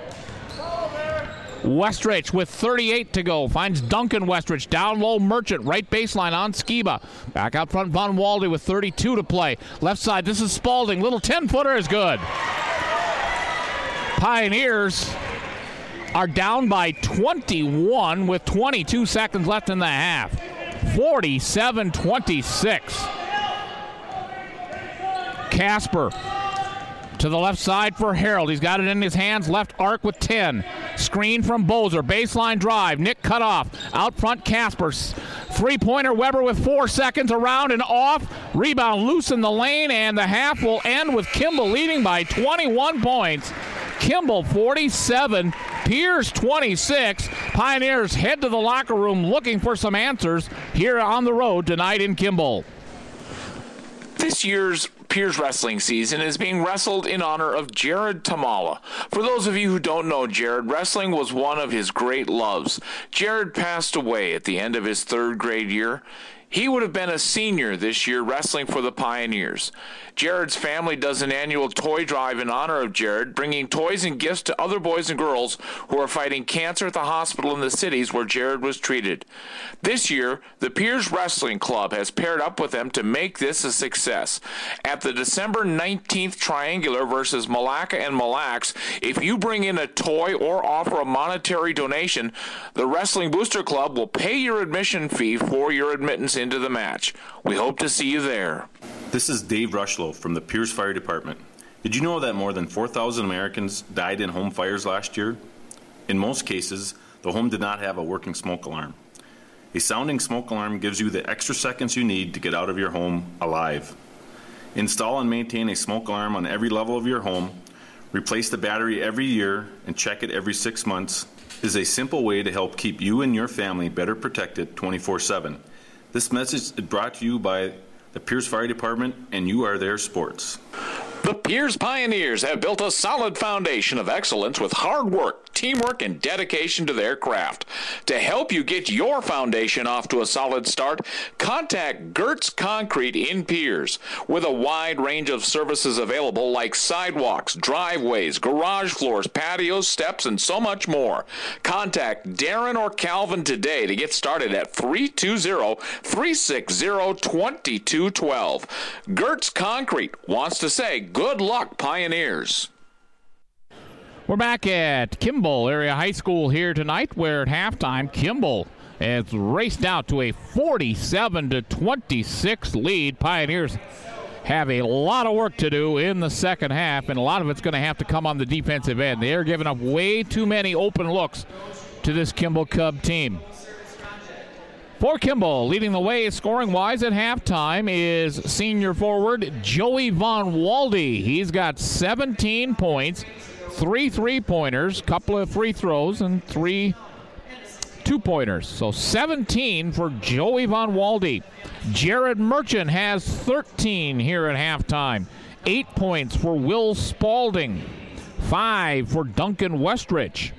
Westrich with thirty-eight to go. Finds Duncan Westrich. Down low, Merchant. Right baseline on Skiba. Back out front, Von Walde with thirty-two to play. Left side, this is Spalding. Little ten-footer is good. Pioneers are down by twenty-one with twenty-two seconds left in the half. forty-seven twenty-six. Casper to the left side for Harold. He's got it in his hands. Left arc with ten. Screen from Bozer. Baseline drive. Nick cut off. Out front, Casper. Three-pointer, Weber with four seconds. Around and off. Rebound loose in the lane, and the half will end with Kimball leading by twenty-one points. Kimball forty-seven, Pierce twenty-six. Pioneers head to the locker room looking for some answers here on the road tonight in Kimball. This year's Pierce wrestling season is being wrestled in honor of Jared Tamala. For those of you who don't know Jared, wrestling was one of his great loves. Jared passed away at the end of his third grade year. He would have been a senior this year wrestling for the Pioneers. Jared's family does an annual toy drive in honor of Jared, bringing toys and gifts to other boys and girls who are fighting cancer at the hospital in the cities where Jared was treated. This year, the Pierce Wrestling Club has paired up with them to make this a success. At the December nineteenth Triangular versus Mille Lacs and Mille Lacs, if you bring in a toy or offer a monetary donation, the Wrestling Booster Club will pay your admission fee for your admittance into the match. We hope to see you there. This is Dave Rushlow from the Pierce Fire Department. Did you know that more than four thousand Americans died in home fires last year? In most cases, the home did not have a working smoke alarm. A sounding smoke alarm gives you the extra seconds you need to get out of your home alive. Install and maintain a smoke alarm on every level of your home. Replace the battery every year and check it every six months. It is a simple way to help keep you and your family better protected twenty-four seven. This message is brought to you by the Pierce Fire Department, and You Are There Sports. The Pierce Pioneers have built a solid foundation of excellence with hard work, teamwork, and dedication to their craft. To help you get your foundation off to a solid start, contact Gertz Concrete in Pierce. With a wide range of services available like sidewalks, driveways, garage floors, patios, steps, and so much more. Contact Darren or Calvin today to get started at three two zero, three six zero, two two one two. Gertz Concrete wants to say good luck, Pioneers. We're back at Kimball Area High School here tonight, where at halftime, Kimball has raced out to a forty-seven to twenty-six lead. Pioneers have a lot of work to do in the second half, and a lot of it's going to have to come on the defensive end. They are giving up way too many open looks to this Kimball Cub team. For Kimball, leading the way scoring-wise at halftime is senior forward Joey Von Walde. He's got seventeen points, three three-pointers, couple of free throws, and three two-pointers. So seventeen for Joey Von Walde. Jared Merchant has thirteen here at halftime. Eight points for Will Spalding. Five for Duncan Westrich.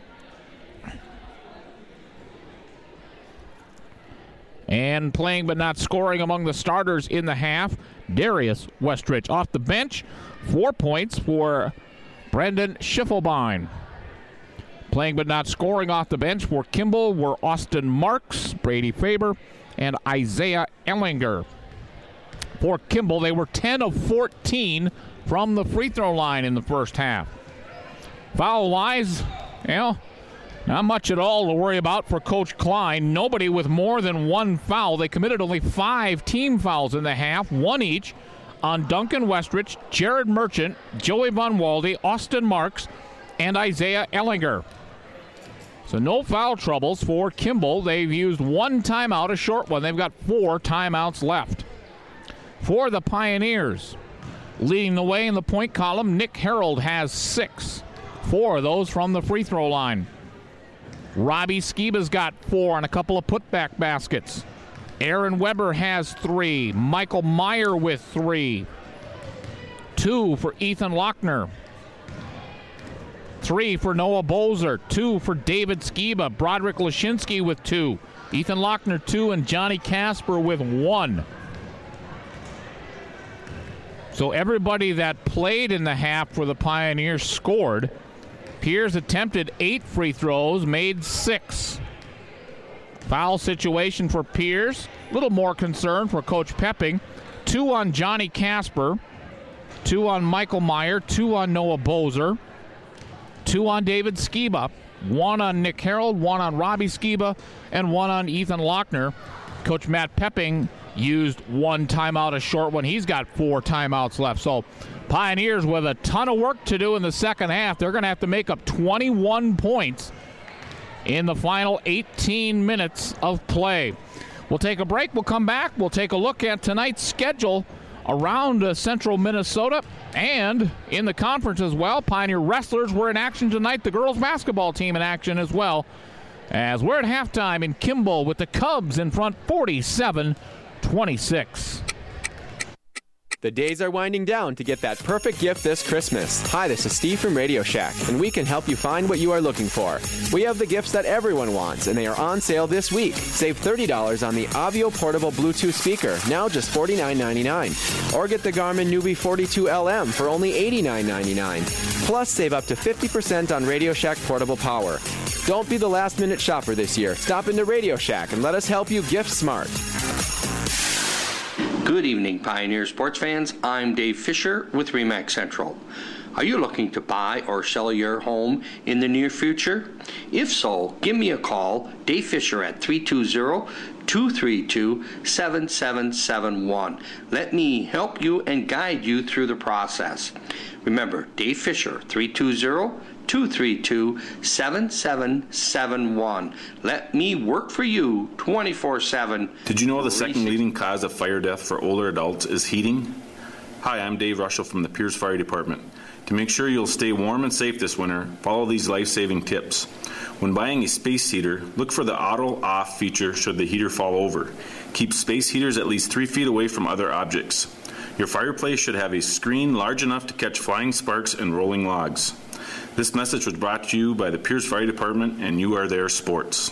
And playing but not scoring among the starters in the half, Darius Westrich. Off the bench, four points for Brendan Schiffelbein. Playing but not scoring off the bench for Kimball were Austin Marks, Brady Faber, and Isaiah Ellinger. For Kimball, they were ten of fourteen from the free throw line in the first half. Foul-wise, you know, not much at all to worry about for Coach Klein. Nobody with more than one foul. They committed only five team fouls in the half, one each on Duncan Westrich, Jared Merchant, Joey Von Walde, Austin Marks, and Isaiah Ellinger. So no foul troubles for Kimball. They've used one timeout, a short one. They've got four timeouts left. For the Pioneers, leading the way in the point column, Nick Harold has six. Four of those from the free throw line. Robbie Skiba's got four and a couple of putback baskets. Aaron Weber has three. Michael Meyer with three. Two for Ethan Lochner. Three for Noah Bozer. Two for David Skiba. Broderick Lashinsky with two. Ethan Lochner two and Johnny Casper with one. So everybody that played in the half for the Pioneers scored. Piers attempted eight free throws, made six. Foul situation for Piers. A little more concern for Coach Pepping. Two on Johnny Casper. Two on Michael Meyer. Two on Noah Bozer. Two on David Skiba. One on Nick Harold. One on Robbie Skiba. And one on Ethan Lochner. Coach Matt Pepping used one timeout, a short one. He's got four timeouts left. So Pioneers with a ton of work to do in the second half. They're going to have to make up twenty-one points in the final eighteen minutes of play. We'll take a break. We'll come back. We'll take a look at tonight's schedule around uh, central Minnesota and in the conference as well. Pioneer Wrestlers were in action tonight. The girls basketball team in action as well, as we're at halftime in Kimball with the Cubs in front forty-seven twenty-six. The days are winding down to get that perfect gift this Christmas. Hi, this is Steve from Radio Shack, and we can help you find what you are looking for. We have the gifts that everyone wants, and they are on sale this week. Save thirty dollars on the Avio Portable Bluetooth speaker, now just forty-nine ninety-nine. Or get the Garmin Nubie forty-two L M for only eighty-nine ninety-nine. Plus, save up to fifty percent on Radio Shack portable power. Don't be the last-minute shopper this year. Stop into Radio Shack and let us help you gift smart. Good evening, Pioneer sports fans. I'm Dave Fisher with RE/MAX Central. Are you looking to buy or sell your home in the near future? If so, give me a call, Dave Fisher, at three two zero, two three two, seven seven seven one. Let me help you and guide you through the process. Remember, Dave Fisher, three two zero, two three two, seven seven seven one. Let me work for you twenty-four seven. Did you know the second leading cause of fire death for older adults is heating? Hi, I'm Dave Russell from the Piers Fire Department. To make sure you'll stay warm and safe this winter, follow these life-saving tips. When buying a space heater, look for the auto off feature should the heater fall over. Keep space heaters at least three feet away from other objects. Your fireplace should have a screen large enough to catch flying sparks and rolling logs. This message was brought to you by the Piers Fire Department and You Are There Sports.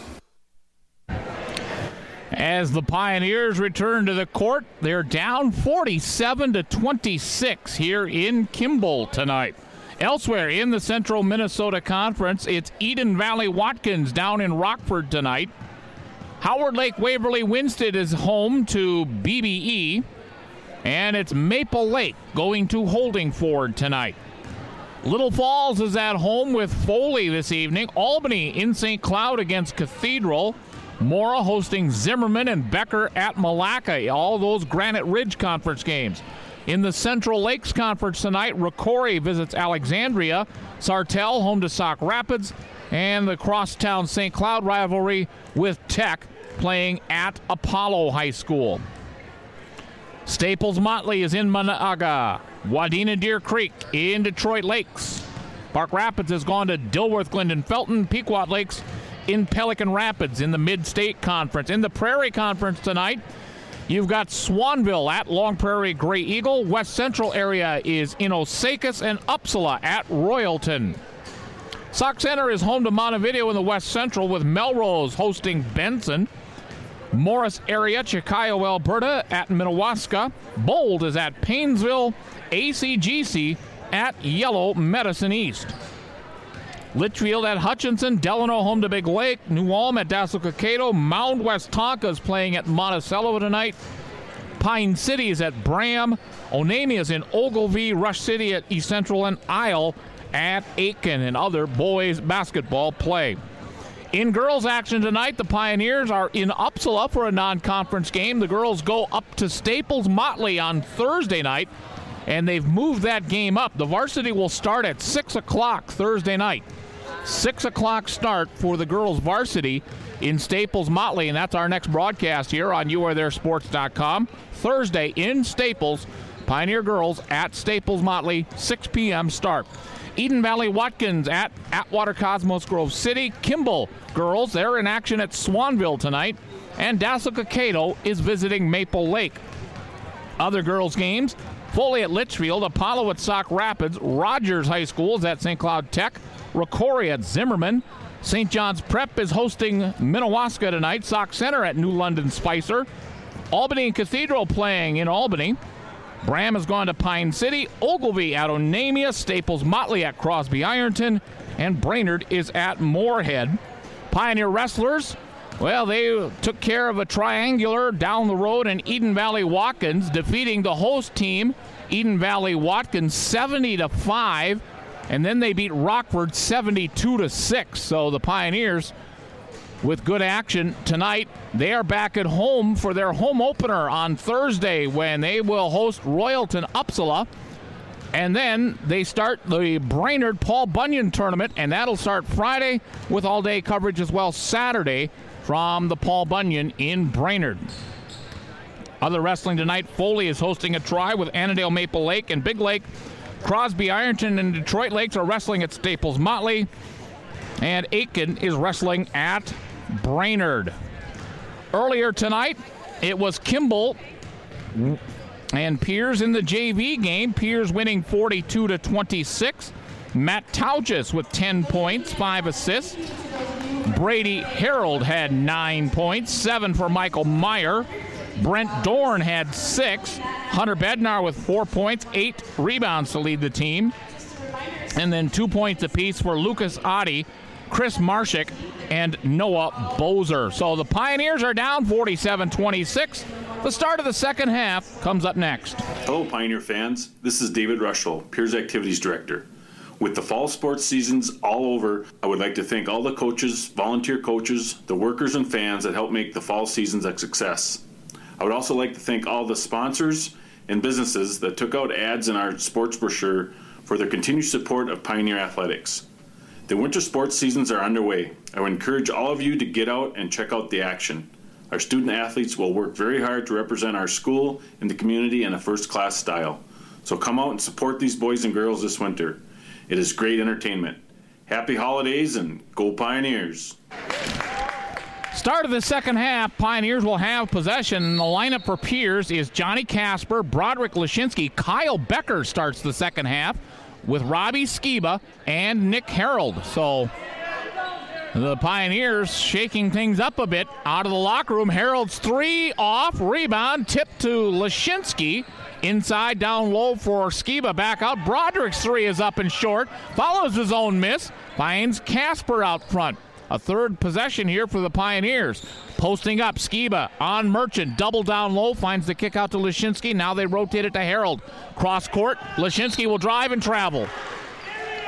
As the Pioneers return to the court, they're down forty-seven to twenty-six here in Kimball tonight. Elsewhere in the Central Minnesota Conference, it's Eden Valley Watkins down in Rockford tonight. Howard Lake Waverly Winston is home to B B E, and it's Maple Lake going to Holdingford tonight. Little Falls is at home with Foley this evening. Albany in Saint Cloud against Cathedral. Mora hosting Zimmerman and Becker at Malacca. All those Granite Ridge Conference games. In the Central Lakes Conference tonight, Rocori visits Alexandria. Sartell home to Sauk Rapids. And the crosstown Saint Cloud rivalry with Tech playing at Apollo High School. Staples Motley is in Monaga. Wadena Deer Creek in Detroit Lakes. Park Rapids has gone to Dilworth, Glendon, Felton. Pequot Lakes in Pelican Rapids in the Mid-State Conference. In the Prairie Conference tonight, you've got Swanville at Long Prairie Gray Eagle. West Central area is in Osakis, and Upsala at Royalton. Sauk Center is home to Montevideo in the West Central with Melrose hosting Benson. Morris area, Chicago, Alberta at Minnewaska. Bold is at Paynesville. A C G C at Yellow Medicine East. Litchfield at Hutchinson. Delano home to Big Lake. New Ulm at Dassel-Cokato. Mound West Tonka is playing at Monticello tonight. Pine City is at Bram. Onamia is in Ogilvie. Rush City at East Central, and Isle at Aitken, and other boys basketball play. In girls action tonight, the Pioneers are in Uppsala for a non-conference game. The girls go up to Staples Motley on Thursday night, and they've moved that game up. The varsity will start at six o'clock Thursday night. six o'clock start for the girls varsity in Staples Motley, and that's our next broadcast here on you are there sports dot com. Thursday in Staples, Pioneer girls at Staples Motley, six p.m. start. Eden Valley Watkins at Atwater Cosmos Grove City. Kimball girls, they're in action at Swanville tonight. And Dassel-Cokato is visiting Maple Lake. Other girls games, Foley at Litchfield, Apollo at Sauk Rapids, Rogers High School is at Saint Cloud Tech, Rocori at Zimmerman. Saint John's Prep is hosting Minnewaska tonight. Sauk Center at New London Spicer. Albany and Cathedral playing in Albany. Bram has gone to Pine City. Ogilvie at Onamia. Staples Motley at Crosby Ironton. And Brainerd is at Moorhead. Pioneer Wrestlers, well, they took care of a triangular down the road in Eden Valley Watkins, defeating the host team, Eden Valley Watkins, seventy to five. And then they beat Rockford seventy-two to six. So the Pioneers, with good action tonight, they are back at home for their home opener on Thursday when they will host Royalton Uppsala. And then they start the Brainerd Paul Bunyan tournament, and that'll start Friday with all-day coverage as well Saturday from the Paul Bunyan in Brainerd. Other wrestling tonight, Foley is hosting a try with Annandale Maple Lake and Big Lake. Crosby Ironton and Detroit Lakes are wrestling at Staples Motley. And Aitken is wrestling at Brainerd. Earlier tonight, it was Kimball and Piers in the J V game. Piers winning forty-two to twenty-six. Matt Taugis with ten points, five assists. Brady Harold had nine points, seven for Michael Meyer. Brent Dorn had six. Hunter Bednar with four points, eight rebounds to lead the team. And then two points apiece for Lucas Oddie, Chris Marshik, and Noah Bozer. So the Pioneers are down forty-seven twenty-six. The start of the second half comes up next. Hello, Pioneer fans. This is David Rushell, Piers Activities Director. With the fall sports seasons all over, I would like to thank all the coaches, volunteer coaches, the workers and fans that help make the fall seasons a success. I would also like to thank all the sponsors and businesses that took out ads in our sports brochure for their continued support of Pioneer Athletics. The winter sports seasons are underway. I would encourage all of you to get out and check out the action. Our student athletes will work very hard to represent our school and the community in a first-class style. So come out and support these boys and girls this winter. It is great entertainment. Happy holidays and go Pioneers! Start of the second half, Pioneers will have possession. The lineup for Piers is Johnny Casper, Broderick Lashinsky. Kyle Becker starts the second half with Robbie Skiba and Nick Harold. So the Pioneers shaking things up a bit out of the locker room. Harold's three off, rebound, tip to Lashinsky. Inside, down low for Skiba, back out. Broderick's three is up and short, follows his own miss, finds Casper out front. A third possession here for the Pioneers. Posting up, Skiba on Merchant, double down low, finds the kick out to Lashinsky. Now they rotate it to Harold. Cross court, Lashinsky will drive and travel.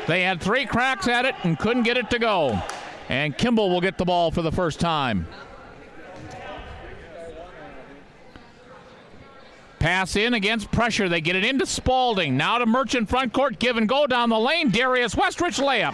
They had three cracks at it and couldn't get it to go. And Kimball will get the ball for the first time. Pass in against pressure. They get it into Spalding. Now to Merchant front court. Give and go down the lane. Darius Westrich layup.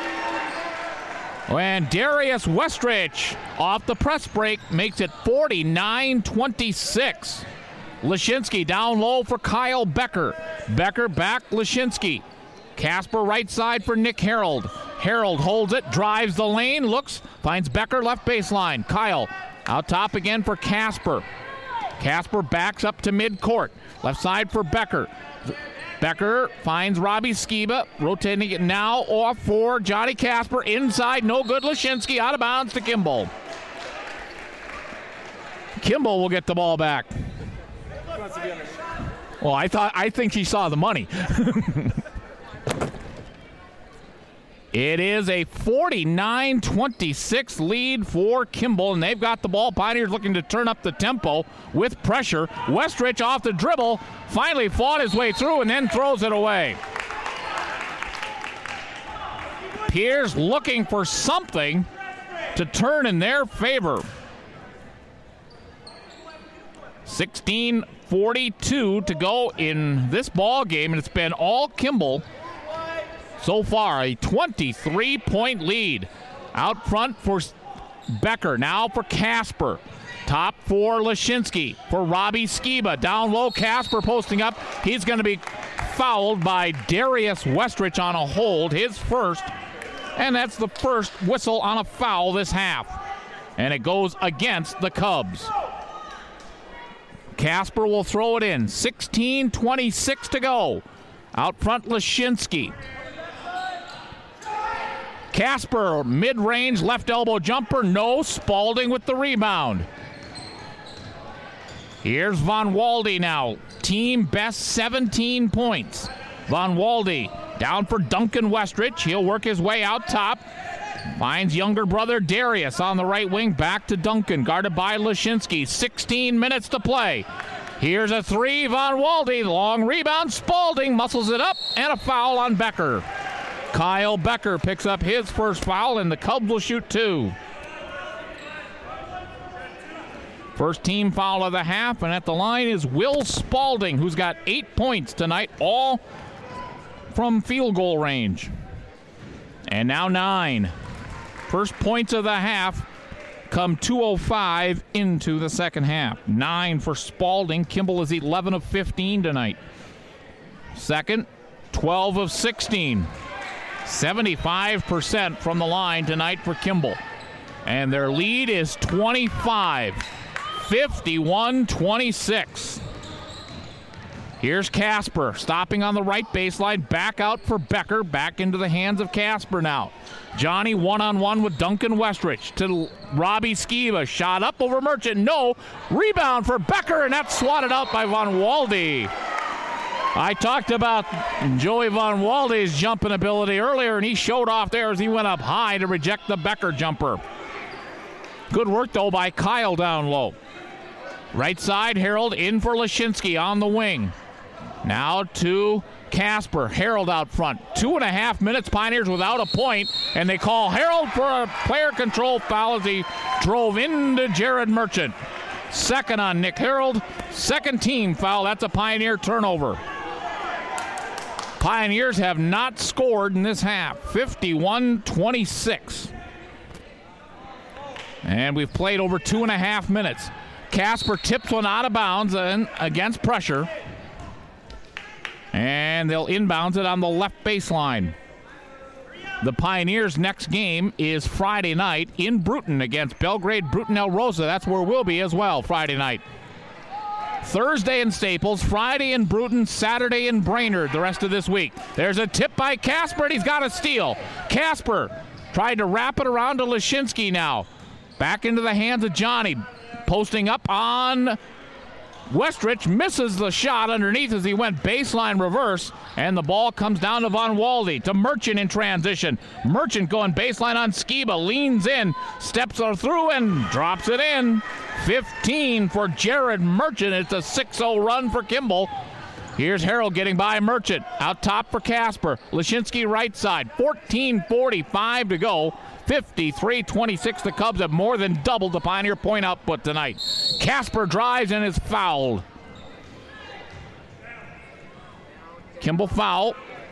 When Darius Westrich off the press break makes it forty-nine twenty-six. Lashinsky down low for Kyle Becker. Becker back Lashinsky. Casper right side for Nick Harold. Harold holds it, drives the lane, looks, finds Becker left baseline. Kyle out top again for Casper. Casper backs up to midcourt. Left side for Becker. Becker finds Robbie Skiba, rotating it now off for Johnny Casper. Inside, no good. Lashinsky out of bounds to Kimball. Kimball will get the ball back. Well, I thought I think he saw the money. It is a forty-nine twenty-six lead for Kimball, and they've got the ball. Pioneers looking to turn up the tempo with pressure. Westrich off the dribble, finally fought his way through and then throws it away. Pierce looking for something to turn in their favor. sixteen forty-two to go in this ball game, and it's been all Kimball so far. A twenty-three point lead. Out front for Becker, now for Casper. Top for Lashinsky, for Robbie Skiba. Down low, Casper posting up. He's going to be fouled by Darius Westrich on a hold, his first. And that's the first whistle on a foul this half. And it goes against the Cubs. Casper will throw it in. sixteen twenty-six to go. Out front, Lashinsky. Casper, mid-range, left elbow jumper, no. Spalding with the rebound. Here's Von Walde now. Team best seventeen points. Von Walde down for Duncan Westrich. He'll work his way out top. Finds younger brother Darius on the right wing. Back to Duncan, guarded by Lashinsky. sixteen minutes to play. Here's a three, Von Walde. Long rebound, Spalding muscles it up, and a foul on Becker. Kyle Becker picks up his first foul, and the Cubs will shoot two. First team foul of the half, and at the line is Will Spalding, who's got eight points tonight, all from field goal range. And now nine. First points of the half come two oh five into the second half. Nine for Spalding. Kimball is eleven of fifteen tonight. Second, twelve of sixteen. seventy-five percent from the line tonight for Kimball. And their lead is twenty-five. fifty-one twenty-six. Here's Casper, stopping on the right baseline, back out for Becker, back into the hands of Casper now. Johnny one-on-one with Duncan Westrich to Robbie Skiba, shot up over Merchant, no. Rebound for Becker, and that's swatted out by Von Walde. I talked about Joey Von Walde's jumping ability earlier, and he showed off there as he went up high to reject the Becker jumper. Good work, though, by Kyle down low. Right side, Harold in for Lashinsky on the wing. Now to Casper. Harold out front. Two and a half minutes, Pioneers without a point, and they call Harold for a player control foul as he drove into Jared Merchant. Second on Nick Harold. Second team foul. That's a Pioneer turnover. Pioneers have not scored in this half. fifty-one twenty-six. And we've played over two and a half minutes. Casper tips one out of bounds and against pressure. And they'll inbounds it on the left baseline. The Pioneers' next game is Friday night in Bruton against Belgrade Bruton El Rosa. That's where we'll be as well Friday night. Thursday in Staples, Friday in Bruton, Saturday in Brainerd the rest of this week. There's a tip by Casper, and he's got a steal. Casper tried to wrap it around to Lashinsky now. Back into the hands of Johnny. Posting up on Westrich, misses the shot underneath as he went baseline reverse, and the ball comes down to Von Walde, to Merchant in transition. Merchant going baseline on Skiba, leans in, steps through and drops it in. fifteen for Jared Merchant. It's a six oh run for Kimball. Here's Harold getting by Merchant. Out top for Casper. Lashinsky right side. fourteen forty-five to go. fifty-three twenty-six. The Cubs have more than doubled the Pioneer point output tonight. Casper drives and is fouled. Kimball foul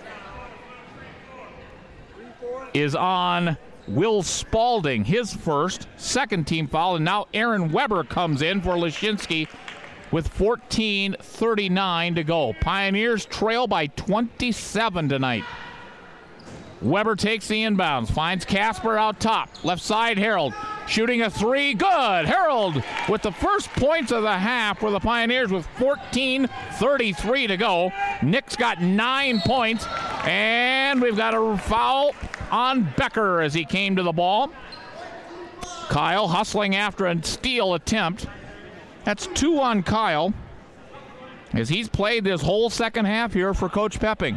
is on Will Spalding, his first, second team foul, and now Aaron Weber comes in for Lashinsky with fourteen thirty-nine to go. Pioneers trail by twenty-seven tonight. Weber takes the inbounds, finds Casper out top. Left side, Harold shooting a three. Good! Harold with the first points of the half for the Pioneers with fourteen thirty-three to go. Nick's got nine points, and we've got a foul on Becker as he came to the ball. Kyle hustling after a steal attempt. That's two on Kyle as he's played this whole second half here for Coach Pepping.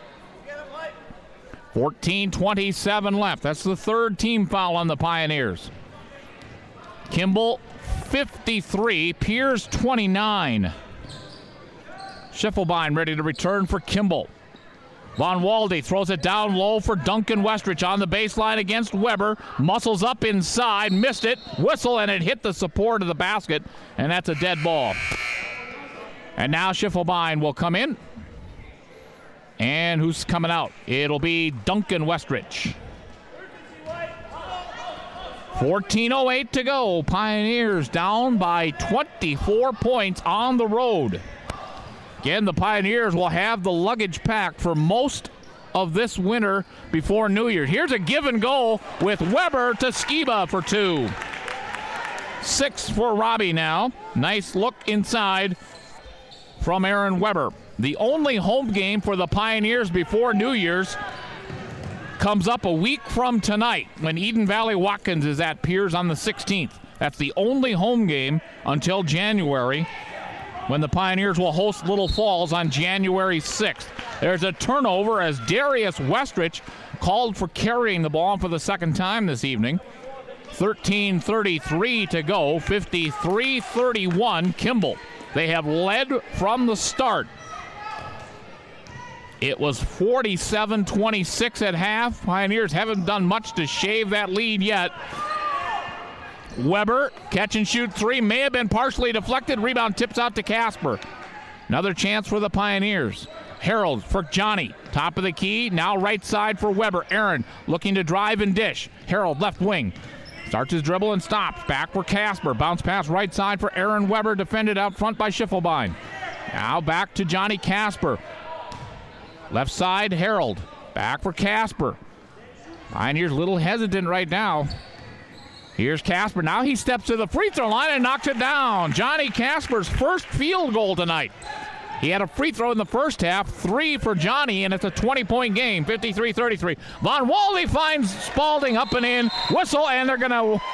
fourteen twenty-seven left. That's the third team foul on the Pioneers. Kimball fifty-three, Piers twenty-nine. Schiffelbein ready to return for Kimball. Von Walde throws it down low for Duncan Westrich on the baseline against Weber. Muscles up inside, missed it, whistle, and it hit the support of the basket, and that's a dead ball. And now Schiffelbein will come in. And who's coming out? It'll be Duncan Westrich. fourteen oh eight to go. Pioneers down by twenty-four points on the road. Again, the Pioneers will have the luggage packed for most of this winter before New Year's. Here's a give and go with Weber to Skiba for two. Six for Robbie now. Nice look inside from Aaron Weber. The only home game for the Pioneers before New Year's comes up a week from tonight when Eden Valley Watkins is at Piers on the sixteenth. That's the only home game until January, when the Pioneers will host Little Falls on January sixth. There's a turnover as Darius Westrich called for carrying the ball for the second time this evening. thirteen thirty-three to go, fifty-three thirty-one Kimball. They have led from the start. It was forty-seven twenty-six at half. Pioneers haven't done much to shave that lead yet. Weber, catch and shoot three, may have been partially deflected. Rebound tips out to Casper. Another chance for the Pioneers. Harold for Johnny, top of the key, now right side for Weber. Aaron looking to drive and dish. Harold left wing. Starts his dribble and stops. Back for Casper. Bounce pass right side for Aaron Weber, defended out front by Schiffelbein. Now back to Johnny Casper. Left side, Harold. Back for Casper. Pioneers a little hesitant right now. Here's Casper. Now he steps to the free throw line and knocks it down. Johnny Casper's first field goal tonight. He had a free throw in the first half, three for Johnny, and it's a twenty-point game, fifty-three thirty-three. Von Walde finds Spalding up and in. Whistle, and they're going to...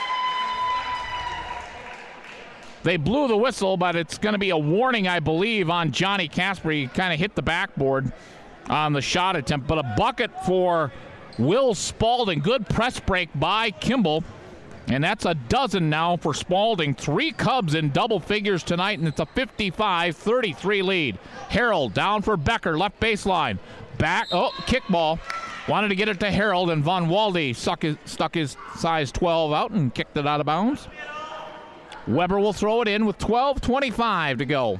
They blew the whistle, but it's going to be a warning, I believe, on Johnny Casper. He kind of hit the backboard on the shot attempt, but a bucket for Will Spalding. Good press break by Kimball. And that's a dozen now for Spalding. Three Cubs in double figures tonight, and it's a fifty-five thirty-three lead. Harold down for Becker, left baseline. Back, oh, kickball. Wanted to get it to Harold, and Von Walde stuck his, stuck his size twelve out and kicked it out of bounds. Weber will throw it in with twelve twenty-five to go.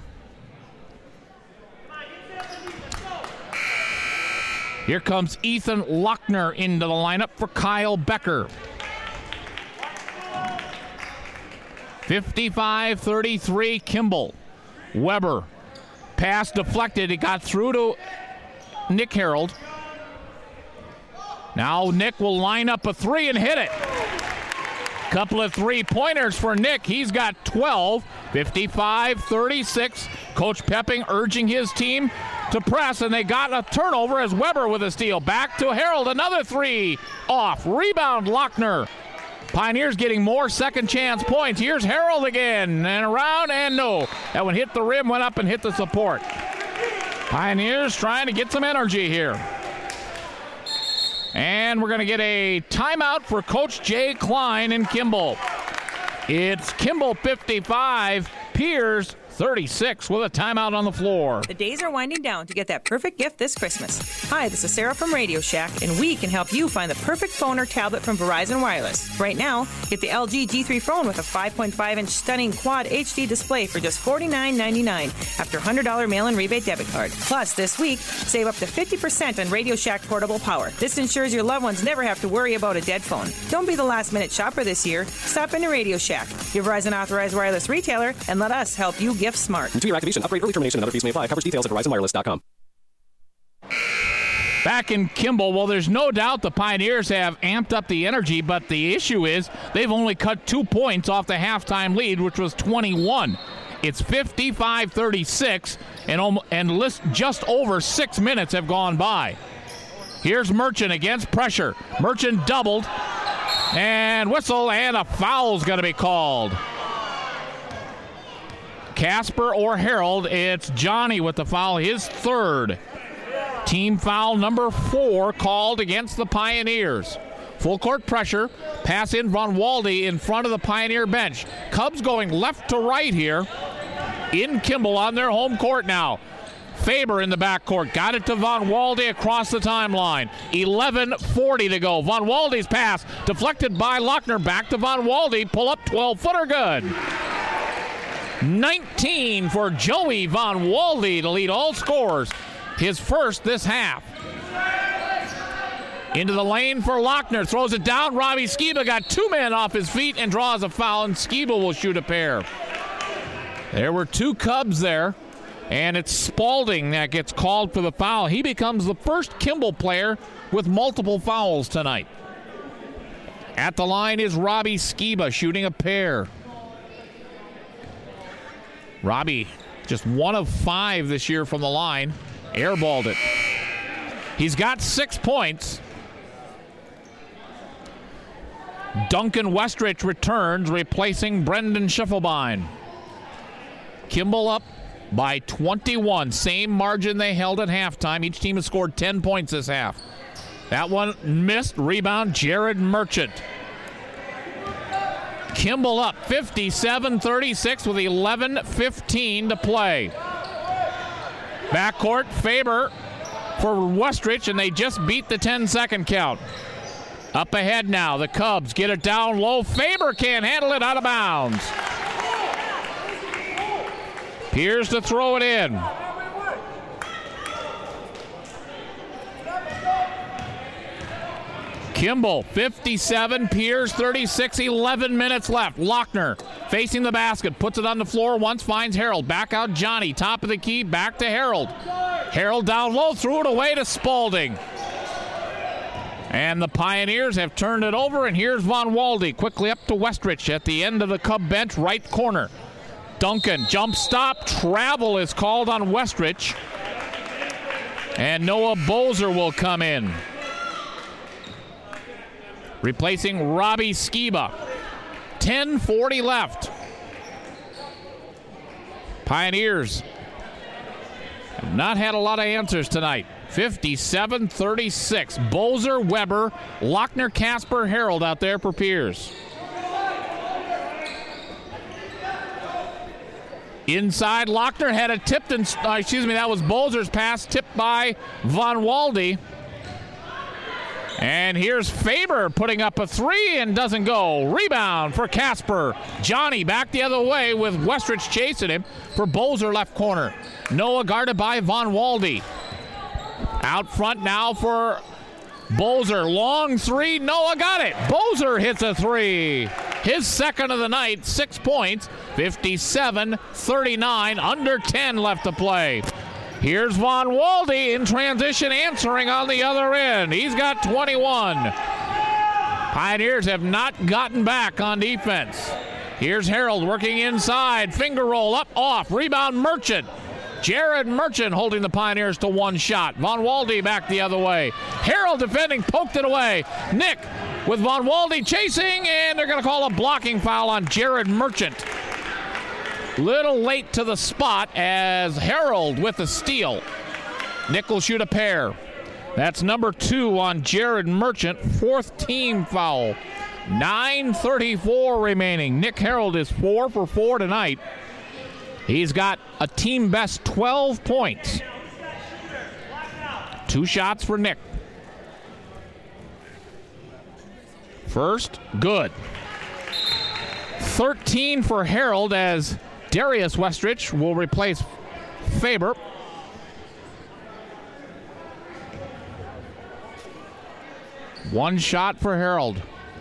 Here comes Ethan Lochner into the lineup for Kyle Becker. fifty-five thirty-three Kimball. Weber. Pass deflected. It got through to Nick Harold. Now Nick will line up a three and hit it. Couple of three-pointers for Nick. He's got twelve. fifty-five thirty-six. Coach Pepping urging his team to press, and they got a turnover as Weber with a steal. Back to Harold. Another three off. Rebound Lochner. Pioneers getting more second chance points. Here's Harold again, and around, and no. That one hit the rim, went up and hit the support. Pioneers trying to get some energy here. And we're going to get a timeout for Coach Jay Klein in Kimball. It's Kimball fifty-five, Piers thirty-six with a timeout on the floor. The days are winding down to get that perfect gift this Christmas. Hi, this is Sarah from Radio Shack, and we can help you find the perfect phone or tablet from Verizon Wireless. Right now, get the L G G three phone with a five point five inch stunning quad H D display for just forty-nine ninety-nine after one hundred dollars mail-in rebate debit card. Plus, this week, save up to fifty percent on Radio Shack portable power. This ensures your loved ones never have to worry about a dead phone. Don't be the last-minute shopper this year. Stop into Radio Shack, your Verizon authorized wireless retailer, and let us help you gift smart. Two-year activation, upgrade, early termination, and other fees may apply. Coverage details at Verizon Wireless dot com. Back in Kimball, well, there's no doubt the Pioneers have amped up the energy, but the issue is they've only cut two points off the halftime lead, which was twenty-one. It's fifty-five thirty-six, and, and list, just over six minutes have gone by. Here's Merchant against pressure. Merchant doubled, and whistle, and a foul's going to be called. Casper or Harold, it's Johnny with the foul, his third. Team foul number four called against the Pioneers. Full court pressure, pass in Von Walde in front of the Pioneer bench. Cubs going left to right here in Kimball on their home court now. Faber in the backcourt, got it to Von Walde across the timeline. eleven forty to go. Von Walde's pass deflected by Lochner, back to Von Walde, pull up twelve-footer good. nineteen for Joey Von Walde to lead all scorers. His first this half. Into the lane for Lochner, throws it down. Robbie Skiba got two men off his feet and draws a foul, and Skiba will shoot a pair. There were two Cubs there, and it's Spalding that gets called for the foul. He becomes the first Kimball player with multiple fouls tonight. At the line is Robbie Skiba shooting a pair. Robbie, just one of five this year from the line, airballed it. He's got six points. Duncan Westrich returns, replacing Brendan Schiffelbein. Kimball up by twenty-one, same margin they held at halftime. Each team has scored ten points this half. That one missed. Rebound, Jared Merchant. Kimball up fifty-seven thirty-six with eleven fifteen to play. Backcourt, Faber for Westrich, and they just beat the ten-second count. Up ahead now, the Cubs get it down low. Faber can't handle it, out of bounds. Pierce to throw it in. Kimball, fifty-seven, Pierce, thirty-six, eleven minutes left. Lochner facing the basket, puts it on the floor once, finds Harold. Back out Johnny, top of the key, back to Harold. Harold down low, threw it away to Spalding. And the Pioneers have turned it over, and here's Von Walde quickly up to Westrich at the end of the Cub bench, right corner. Duncan, jump stop, travel is called on Westrich. And Noah Bozer will come in, replacing Robbie Skiba. ten forty left. Pioneers have not had a lot of answers tonight. fifty-seven thirty-six. Bozer, Weber, Lochner, Casper, Harold out there for Pierce. Inside, Lochner had a tipped, and, uh, excuse me, that was Bozer's pass, tipped by Von Walde. And here's Faber putting up a three and doesn't go. Rebound for Casper. Johnny back the other way with Westrich chasing him for Bozer left corner. Noah guarded by Von Walde. Out front now for Bozer. Long three. Noah got it. Bozer hits a three. His second of the night. Six points. fifty-seven thirty-nine. Under ten left to play. Here's Von Walde in transition, answering on the other end. He's got twenty-one. Pioneers have not gotten back on defense. Here's Harold working inside. Finger roll up, off. Rebound Merchant. Jared Merchant holding the Pioneers to one shot. Von Walde back the other way. Harold defending, poked it away. Nick with Von Walde chasing, and they're going to call a blocking foul on Jared Merchant. Little late to the spot as Harold with a steal. Nick will shoot a pair. That's number two on Jared Merchant, fourth team foul. nine thirty-four remaining. Nick Harold is four for four tonight. He's got a team best twelve points. Two shots for Nick. First, good. thirteen for Harold as Darius Westrich will replace Faber. One shot for Harold.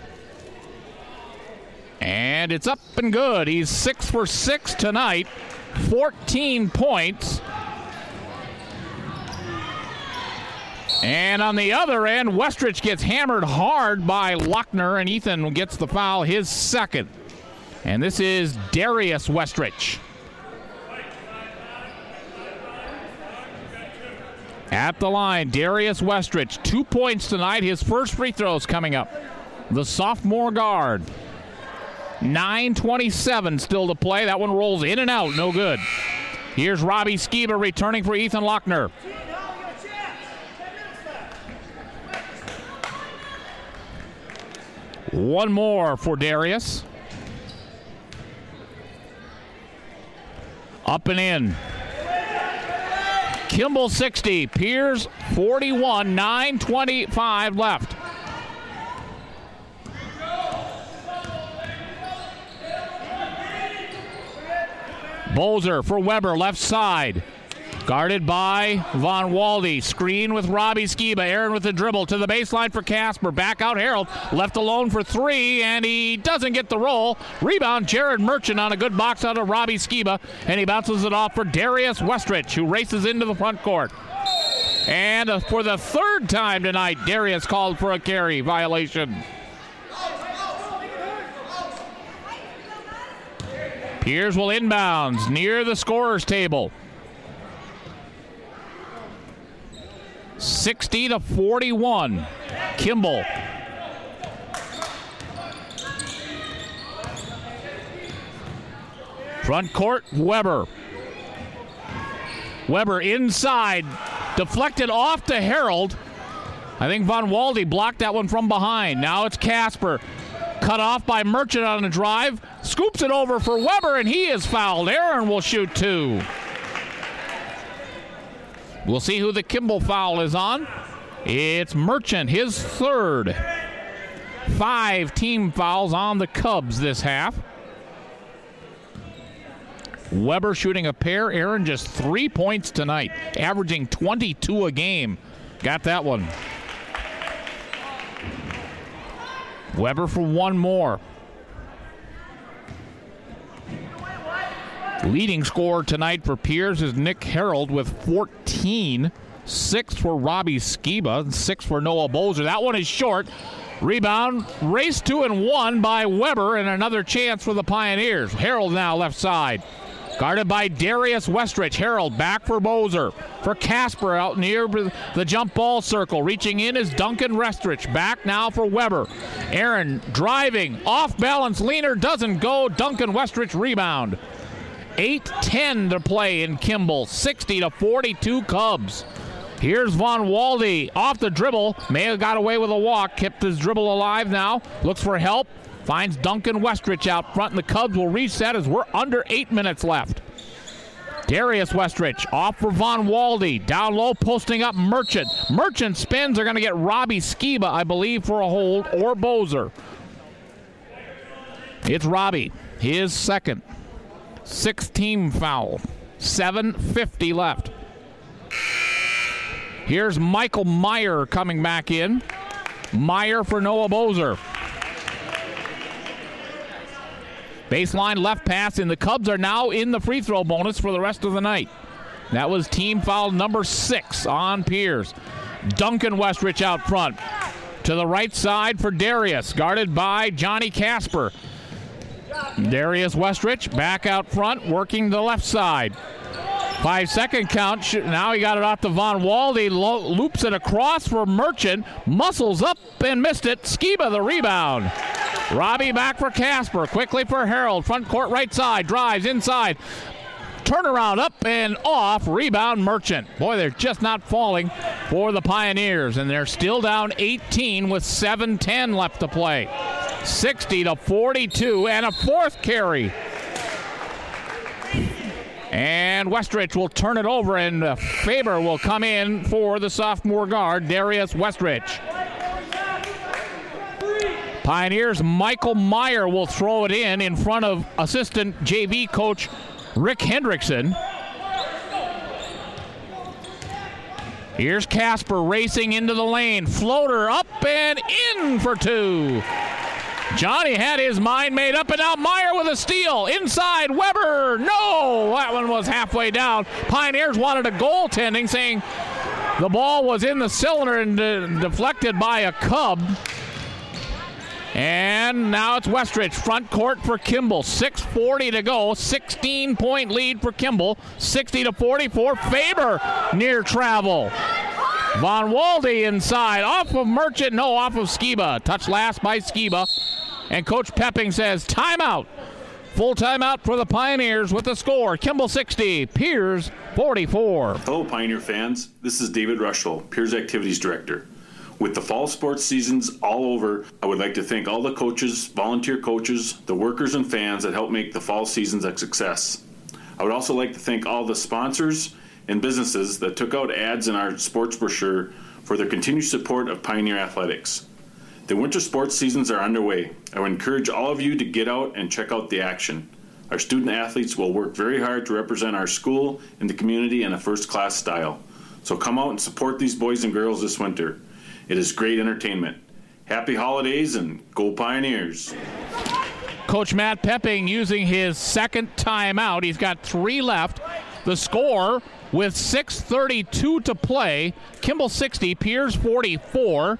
And it's up and good. He's six for six tonight. fourteen points. And on the other end, Westrich gets hammered hard by Lochner, and Ethan gets the foul, his second. And this is Darius Westrich. At the line, Darius Westrich, two points tonight. His first free throws coming up. The sophomore guard. nine twenty-seven still to play. That one rolls in and out, no good. Here's Robbie Skiba returning for Ethan Lochner. One more for Darius. Up and in. Kimball sixty, Piers forty-one, nine twenty-five left. Bozer for Weber, left side. Guarded by Von Walde. Screen with Robbie Skiba. Aaron with the dribble to the baseline for Casper. Back out Harold. Left alone for three, and he doesn't get the roll. Rebound, Jared Merchant on a good box out of Robbie Skiba, and he bounces it off for Darius Westrich, who races into the front court. And uh, for the third time tonight, Darius called for a carry violation. Piers will inbounds near the scorer's table. sixty to forty-one. Kimball. Front court, Weber. Weber inside. Deflected off to Harold. I think Von Walde blocked that one from behind. Now it's Casper. Cut off by Merchant on a drive. Scoops it over for Weber, and he is fouled. Aaron will shoot two. We'll see who the Kimball foul is on. It's Merchant, his third. Five team fouls on the Cubs this half. Weber shooting a pair. Aaron just three points tonight, averaging twenty-two a game. Got that one. Weber for one more. Leading scorer tonight for Piers is Nick Harold with fourteen. Six for Robbie Skiba, six for Noah Bozer. That one is short. Rebound, race two and one by Weber, and another chance for the Pioneers. Harold now left side. Guarded by Darius Westrich. Harold back for Bozer. For Casper out near the jump ball circle. Reaching in is Duncan Westrich. Back now for Weber. Aaron driving. Off balance. Leaner doesn't go. Duncan Westrich rebound. eight ten to play in Kimball. sixty to forty-two Cubs. Here's Von Walde off the dribble. May have got away with a walk. Kept his dribble alive now. Looks for help. Finds Duncan Westrich out front, and the Cubs will reset as we're under eight minutes left. Darius Westrich off for Von Walde. Down low, posting up Merchant. Merchant spins are going to get Robbie Skiba, I believe, for a hold, or Bozer. It's Robbie, his second. Sixth team foul. seven fifty left. Here's Michael Meyer coming back in. Meyer for Noah Bozer. Baseline left pass, and the Cubs are now in the free throw bonus for the rest of the night. That was team foul number six on Piers. Duncan Westrich out front. To the right side for Darius, guarded by Johnny Casper. Darius Westrich back out front, working the left side. Five second count. Now he got it off to Von Walde. Lo- loops it across for Merchant. Muscles up and missed it. Skiba the rebound. Robbie back for Casper. Quickly for Harold. Front court right side. Drives inside. Turnaround up and off. Rebound Merchant. Boy, they're just not falling for the Pioneers. And they're still down eighteen with seven ten left to play. sixty to forty-two and a fourth carry. And Westrich will turn it over, and uh, Faber will come in for the sophomore guard, Darius Westrich. Pioneers' Michael Meyer will throw it in in front of assistant J V coach Rick Hendrickson. Here's Casper racing into the lane. Floater up and in for two. Johnny had his mind made up, and now Meyer with a steal. Inside, Weber. No, that one was halfway down. Pioneers wanted a goaltending, saying the ball was in the cylinder and uh, deflected by a Cub. And now it's Westrich, front court for Kimball. six forty to go, sixteen-point lead for Kimball, sixty to forty-four. Faber near travel. Von Walde inside, off of Merchant, no, off of Skiba. Touch last by Skiba. And Coach Pepping says timeout. Full timeout for the Pioneers with the score. Kimball sixty, Piers forty-four. Hello, Pioneer fans. This is David Rushel, Piers Activities Director. With the fall sports seasons all over, I would like to thank all the coaches, volunteer coaches, the workers and fans that help make the fall seasons a success. I would also like to thank all the sponsors and businesses that took out ads in our sports brochure for their continued support of Pioneer Athletics. The winter sports seasons are underway. I would encourage all of you to get out and check out the action. Our student athletes will work very hard to represent our school and the community in a first-class style. So come out and support these boys and girls this winter. It is great entertainment. Happy holidays and go Pioneers. Coach Matt Pepping using his second timeout. He's got three left. The score with six thirty-two to play. Kimball sixty, Piers forty-four.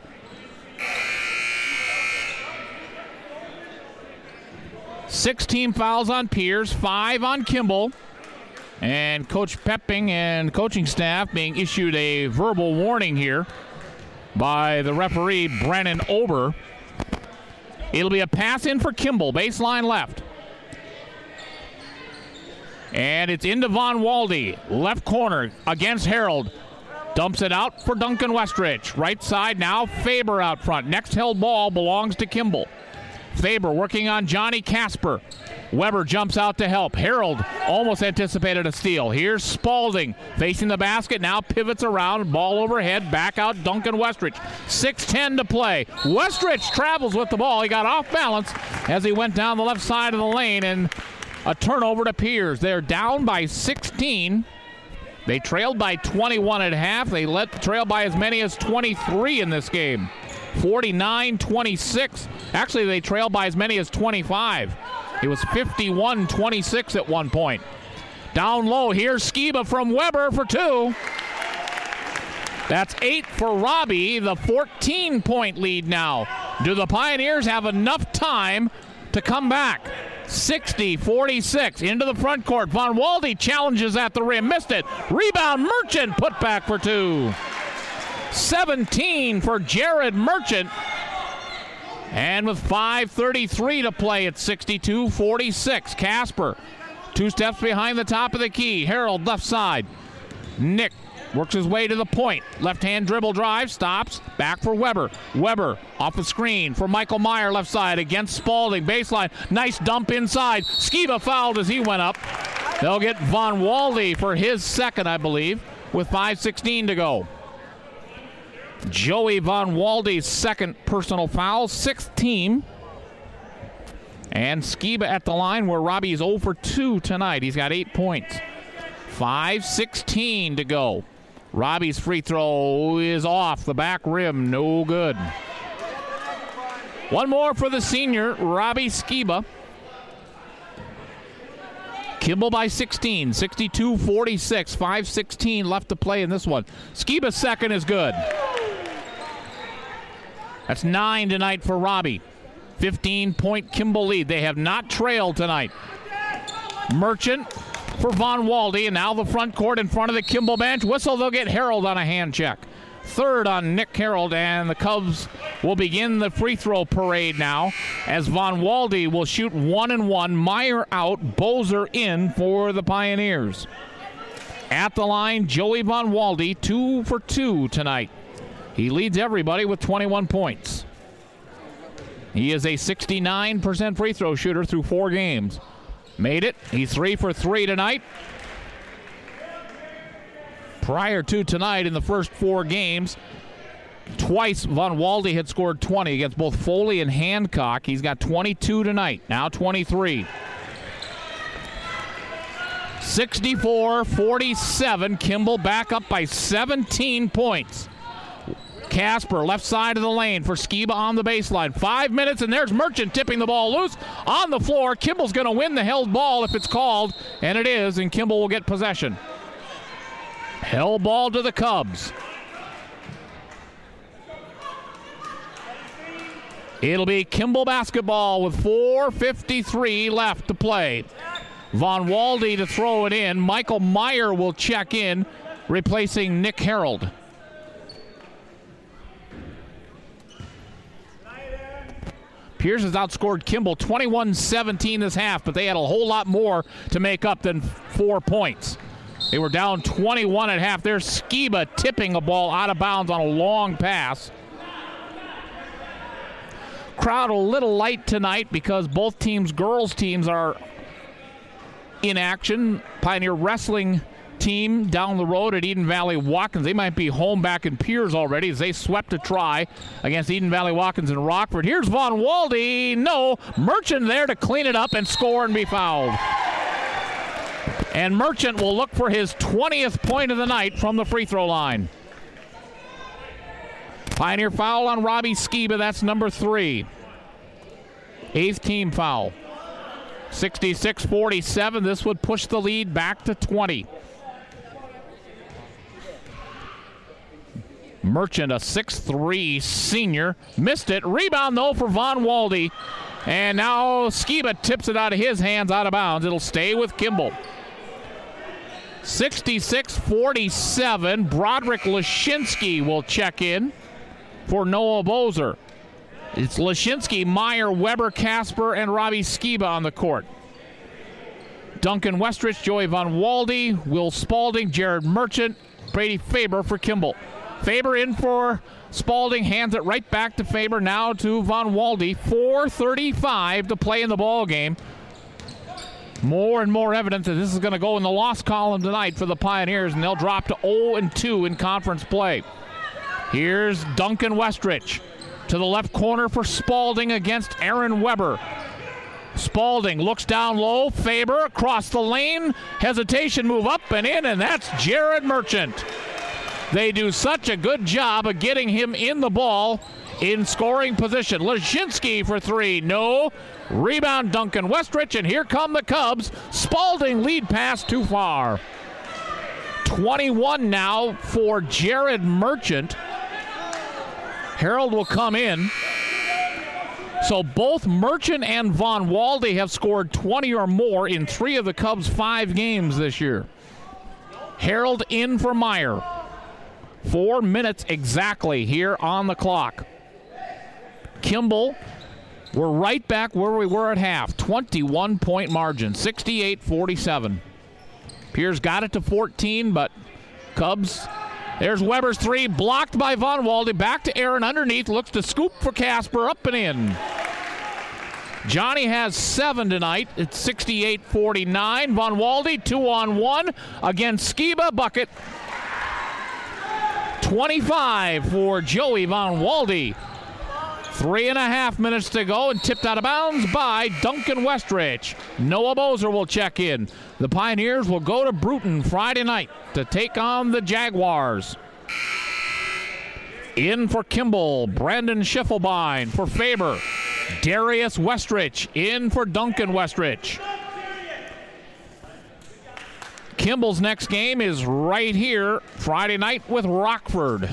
sixteen fouls on Piers, five on Kimball. And Coach Pepping and coaching staff being issued a verbal warning here by the referee, Brennan Ober. It'll be a pass in for Kimball, baseline left. And it's into Von Walde, left corner against Harold. Dumps it out for Duncan Westrich. Right side now, Faber out front. Next held ball belongs to Kimball. Faber working on Johnny Casper. Weber jumps out to help. Harold almost anticipated a steal. Here's Spaulding facing the basket. Now pivots around. Ball overhead. Back out Duncan Westrich. six ten to play. Westrich travels with the ball. He got off balance as he went down the left side of the lane, and a turnover to Piers. They're down by sixteen. They trailed by twenty-one at half. They let trail by as many as twenty-three in this game. forty-nine twenty-six. Actually, they trailed by as many as twenty-five. It was fifty-one twenty-six at one point. Down low, here's Skiba from Weber for two. That's eight for Robbie, the fourteen-point lead now. Do the Pioneers have enough time to come back? sixty forty-six into the front court. Von Walde challenges at the rim, missed it. Rebound, Merchant, put back for two. seventeen for Jared Merchant. And with five thirty-three to play, it's sixty-two forty-six. Casper, two steps behind the top of the key. Harold left side. Nick works his way to the point. Left-hand dribble drive, stops, back for Weber. Weber off the screen for Michael Meyer, left side against Spaulding. Baseline, nice dump inside. Skiba fouled as he went up. They'll get Von Walde for his second, I believe, with five sixteen to go. Joey Von Walde's second personal foul, sixth team. And Skiba at the line where Robbie's zero for two tonight. He's got eight points. five sixteen to go. Robbie's free throw is off the back rim. No good. One more for the senior, Robbie Skiba. Kimball by sixteen, sixty-two forty-six. five sixteen left to play in this one. Skiba's second is good. That's nine tonight for Robbie. fifteen-point Kimball lead. They have not trailed tonight. Merchant for Von Walde, and now the front court in front of the Kimball bench. Whistle, they'll get Harold on a hand check. Third on Nick Harold, and the Cubs will begin the free throw parade now as Von Walde will shoot one and one. Meyer out, Bozer in for the Pioneers. At the line, Joey Von Walde, two for two tonight. He leads everybody with twenty-one points. He is a sixty-nine percent free throw shooter through four games. Made it. He's three for three tonight. Prior to tonight, in the first four games, twice Von Walde had scored twenty against both Foley and Hancock. He's got twenty-two tonight, now twenty-three. sixty-four forty-seven, Kimball back up by seventeen points. Casper, left side of the lane for Skiba on the baseline. Five minutes, and there's Merchant tipping the ball loose on the floor. Kimball's going to win the held ball if it's called, and it is, and Kimball will get possession. Held ball to the Cubs. It'll be Kimball basketball with four fifty-three left to play. Von Walde to throw it in. Michael Meyer will check in, replacing Nick Harold. Pierce has outscored Kimball twenty-one seventeen this half, but they had a whole lot more to make up than four points. They were down twenty-one at half. There's Skiba tipping a ball out of bounds on a long pass. Crowd a little light tonight because both teams, girls teams, are in action. Pioneer Wrestling team down the road at Eden Valley Watkins. They might be home back in Piers already as they swept a try against Eden Valley Watkins in Rockford. Here's Von Walde. No. Merchant there to clean it up and score and be fouled. And Merchant will look for his twentieth point of the night from the free throw line. Pioneer foul on Robbie Skiba. That's number three. Eighth team foul. sixty-six forty-seven. This would push the lead back to twenty. Merchant, a six three senior, missed it. Rebound, though, for Von Walde. And now Skiba tips it out of his hands, out of bounds. It'll stay with Kimball. sixty-six forty-seven. Broderick Lashinsky will check in for Noah Bozer. It's Lashinsky, Meyer, Weber, Casper, and Robbie Skiba on the court. Duncan Westrich, Joey Von Walde, Will Spalding, Jared Merchant, Brady Faber for Kimball. Faber in for Spalding, hands it right back to Faber, now to Von Walde. four thirty-five to play in the ball game. More and more evidence that this is going to go in the loss column tonight for the Pioneers, and they'll drop to oh and two in conference play. Here's Duncan Westrich to the left corner for Spalding against Aaron Weber. Spalding looks down low. Faber across the lane. Hesitation move up and in, and that's Jared Merchant. They do such a good job of getting him in the ball in scoring position. Lashinsky for three. No. Rebound Duncan Westrich, and here come the Cubs. Spalding lead pass too far. twenty-one now for Jared Merchant. Harold will come in. So both Merchant and Von Walde have scored twenty or more in three of the Cubs' five games this year. Harold in for Meyer. Four minutes exactly here on the clock. Kimball, we're right back where we were at half. twenty-one point margin, sixty-eight forty-seven. Piers got it to fourteen, but Cubs, there's Weber's three, blocked by Von Walde. Back to Aaron underneath, looks to scoop for Casper, up and in. Johnny has seven tonight. It's sixty-eight forty-nine. Von Walde, two on one against Skiba, bucket. twenty-five for Joey Von Walde. Three and a half minutes to go, and tipped out of bounds by Duncan Westrich. Noah Bozer will check in. The Pioneers will go to Bruton Friday night to take on the Jaguars. In for Kimball, Brandon Schiffelbein. For Faber, Darius Westrich. In for Duncan Westrich. Kimball's next game is right here Friday night with Rockford.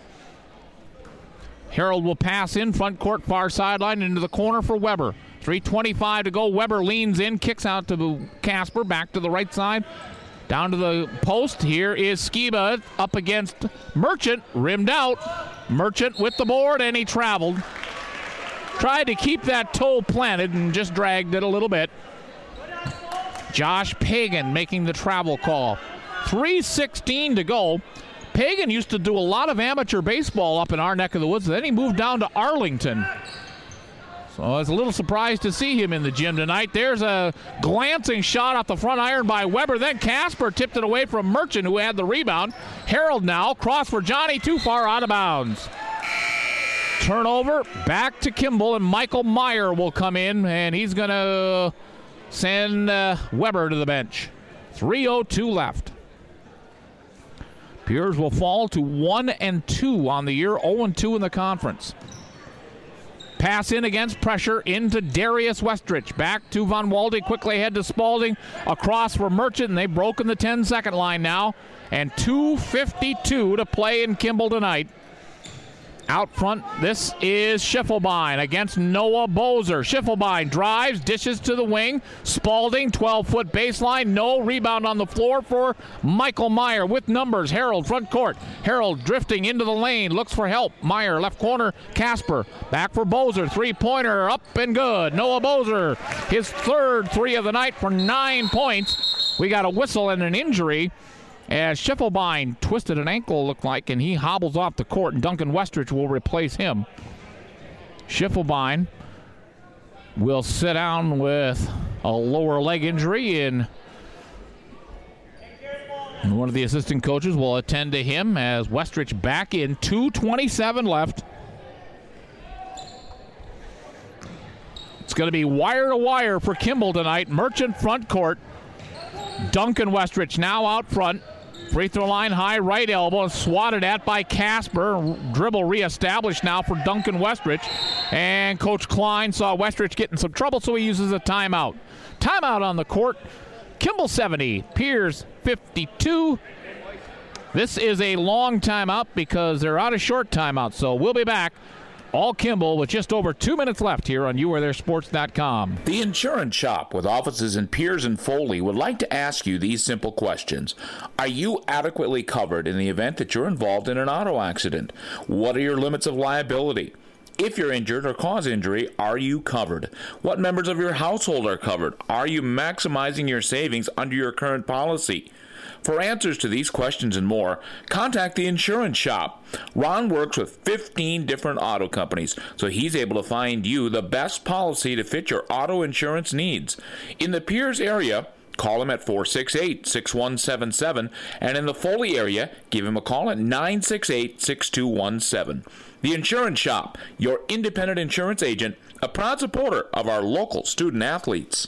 Harold will pass in front court, far sideline, into the corner for Weber. three twenty-five to go. Weber leans in, kicks out to Casper, back to the right side, down to the post. Here is Skiba up against Merchant, rimmed out. Merchant with the board, and he traveled. Tried to keep that toe planted and just dragged it a little bit. Josh Pagan making the travel call. three sixteen to go. Pagan used to do a lot of amateur baseball up in our neck of the woods. Then he moved down to Arlington. I was a little surprised to see him in the gym tonight. There's a glancing shot off the front iron by Weber. Then Casper tipped it away from Merchant, who had the rebound. Harold now, cross for Johnny, too far out of bounds. Turnover, back to Kimball, and Michael Meyer will come in, and he's going to send uh, Weber to the bench. three oh two left. Piers will fall to one and two on the year, oh and two in the conference. Pass in against pressure into Darius Westrich. Back to Von Walde, quickly ahead to Spalding. Across for Merchant, and they've broken the ten-second line now. And two fifty-two to play in Kimball tonight. Out front, this is Schiffelbein against Noah Bozer. Schiffelbein drives, dishes to the wing. Spalding, twelve-foot baseline. No rebound on the floor for Michael Meyer with numbers. Harold, front court. Harold drifting into the lane, looks for help. Meyer, left corner. Casper, back for Bozer. Three-pointer, up and good. Noah Bozer, his third three of the night for nine points. We got a whistle and an injury as Schiffelbein twisted an ankle, looked like, and he hobbles off the court, and Duncan Westrich will replace him. Schiffelbein will sit down with a lower leg injury, and, and one of the assistant coaches will attend to him as Westrich back in. two twenty-seven left. It's going to be wire to wire for Kimball tonight. Merchant front court. Duncan Westrich now out front. Free throw line high, right elbow, swatted at by Casper. Dribble reestablished now for Duncan Westrich. And Coach Klein saw Westrich getting some trouble, so he uses a timeout. Timeout on the court. Kimball seventy, Piers fifty-two. This is a long timeout because they're out of short timeout, so we'll be back. All Kimball with just over two minutes left here on you are there sports dot com. The Insurance Shop with offices in Piers and Foley would like to ask you these simple questions. Are you adequately covered in the event that you're involved in an auto accident? What are your limits of liability? If you're injured or cause injury, are you covered? What members of your household are covered? Are you maximizing your savings under your current policy? For answers to these questions and more, contact the Insurance Shop. Ron works with fifteen different auto companies, so he's able to find you the best policy to fit your auto insurance needs. In the Piers area, call him at four six eight, six one seven seven, and in the Foley area, give him a call at nine six eight, six two one seven. The Insurance Shop, your independent insurance agent, a proud supporter of our local student athletes.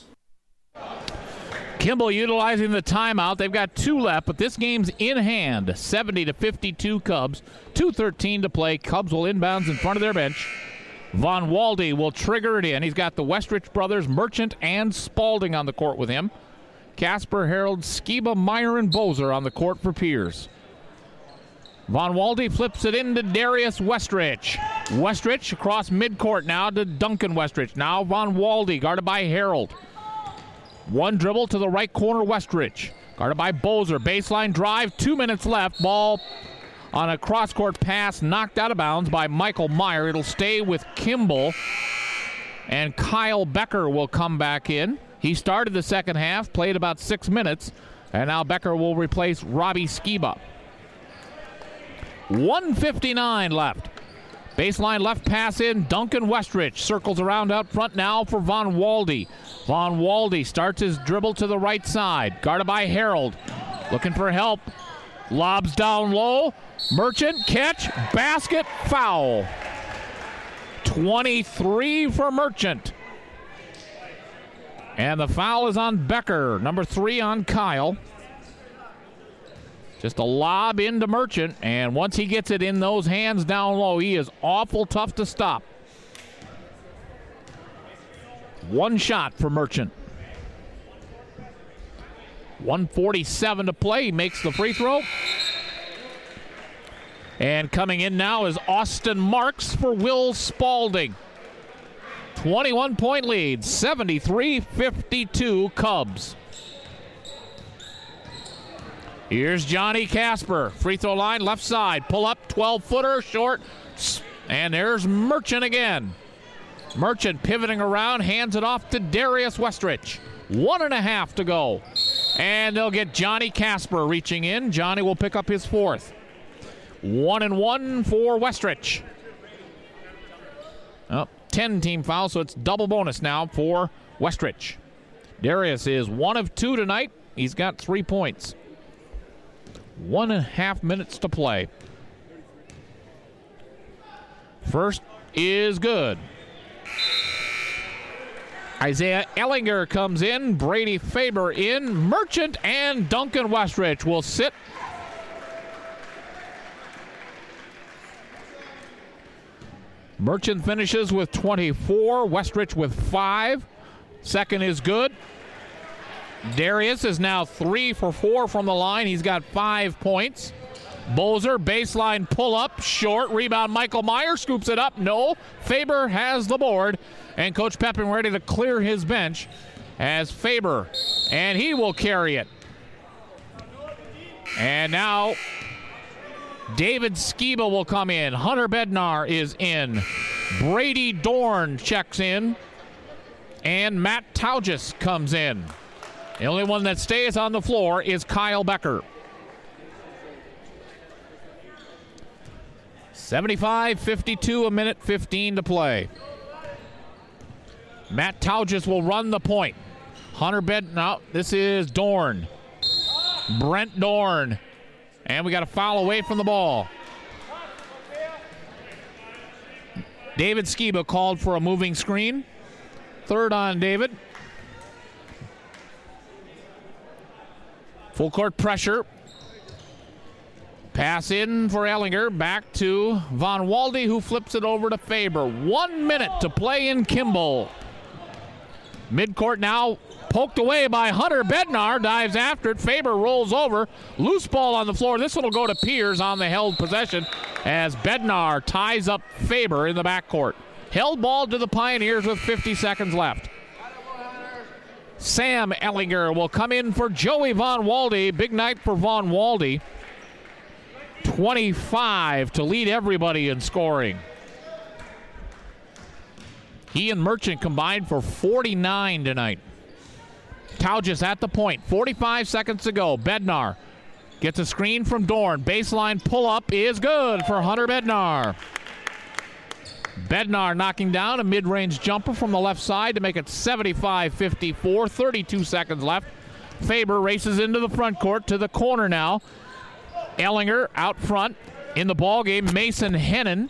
Kimball utilizing the timeout. They've got two left, but this game's in hand. seventy to fifty-two Cubs. two thirteen to play. Cubs will inbounds in front of their bench. Von Walde will trigger it in. He's got the Westrich brothers, Merchant and Spalding on the court with him. Casper, Harold, Skiba, Meyer, and Bozer on the court for Piers. Von Walde flips it into Darius Westrich. Westrich across midcourt now to Duncan Westrich. Now Von Walde guarded by Harold. One dribble to the right corner, Westrich. Guarded by Bozer. Baseline drive, two minutes left. Ball on a cross-court pass knocked out of bounds by Michael Meyer. It'll stay with Kimball. And Kyle Becker will come back in. He started the second half, played about six minutes. And now Becker will replace Robbie Skiba. one fifty-nine left. Baseline left pass in. Duncan Westrich circles around out front now for Von Walde. Von Walde starts his dribble to the right side. Guarded by Harold. Looking for help. Lobs down low. Merchant, catch, basket, foul. twenty-three for Merchant. And the foul is on Becker. Number three on Kyle. Just a lob into Merchant, and once he gets it in those hands down low, he is awful tough to stop. One shot for Merchant. one forty-seven to play. He makes the free throw. And coming in now is Austin Marks for Will Spalding. twenty-one point lead, seventy-three fifty-two Cubs. Here's Johnny Casper. Free throw line, left side. Pull up, twelve-footer, short. And there's Merchant again. Merchant pivoting around, hands it off to Darius Westrich. One and a half to go. And they'll get Johnny Casper reaching in. Johnny will pick up his fourth. One and one for Westrich. Oh, ten team foul, so it's double bonus now for Westridge. Darius is one of two tonight. He's got three points. One and a half minutes to play. First is good. Isaiah Ellinger comes in. Brady Faber in. Merchant and Duncan Westridge will sit. Merchant finishes with twenty-four. Westridge with five. Second is good. Darius is now three for four from the line. He's got five points. Bozer, baseline pull-up, short. Rebound, Michael Meyer scoops it up. No. Faber has the board. And Coach Pepin ready to clear his bench as Faber. And he will carry it. And now David Skiba will come in. Hunter Bednar is in. Brady Dorn checks in. And Matt Taugis comes in. The only one that stays on the floor is Kyle Becker. seventy-five fifty-two, a minute fifteen to play. Matt Taugis will run the point. Hunter Bed, no, this is Dorn. Brent Dorn. And we got a foul away from the ball. David Skiba called for a moving screen. Third on David. Full court pressure. Pass in for Ellinger. Back to Von Walde, who flips it over to Faber. One minute to play in Kimball. Midcourt now poked away by Hunter Bednar. Dives after it. Faber rolls over. Loose ball on the floor. This one will go to Piers on the held possession as Bednar ties up Faber in the backcourt. Held ball to the Pioneers with fifty seconds left. Sam Ellinger will come in for Joey Von Walde. Big night for Von Walde. twenty-five to lead everybody in scoring. He and Merchant combined for forty-nine tonight. Taugis at the point. forty-five seconds to go. Bednar gets a screen from Dorn. Baseline pull-up is good for Hunter Bednar. Bednar knocking down a mid-range jumper from the left side to make it seventy-five fifty-four. thirty-two seconds left. Faber races into the front court to the corner now. Ellinger out front in the ball game. Mason Hennon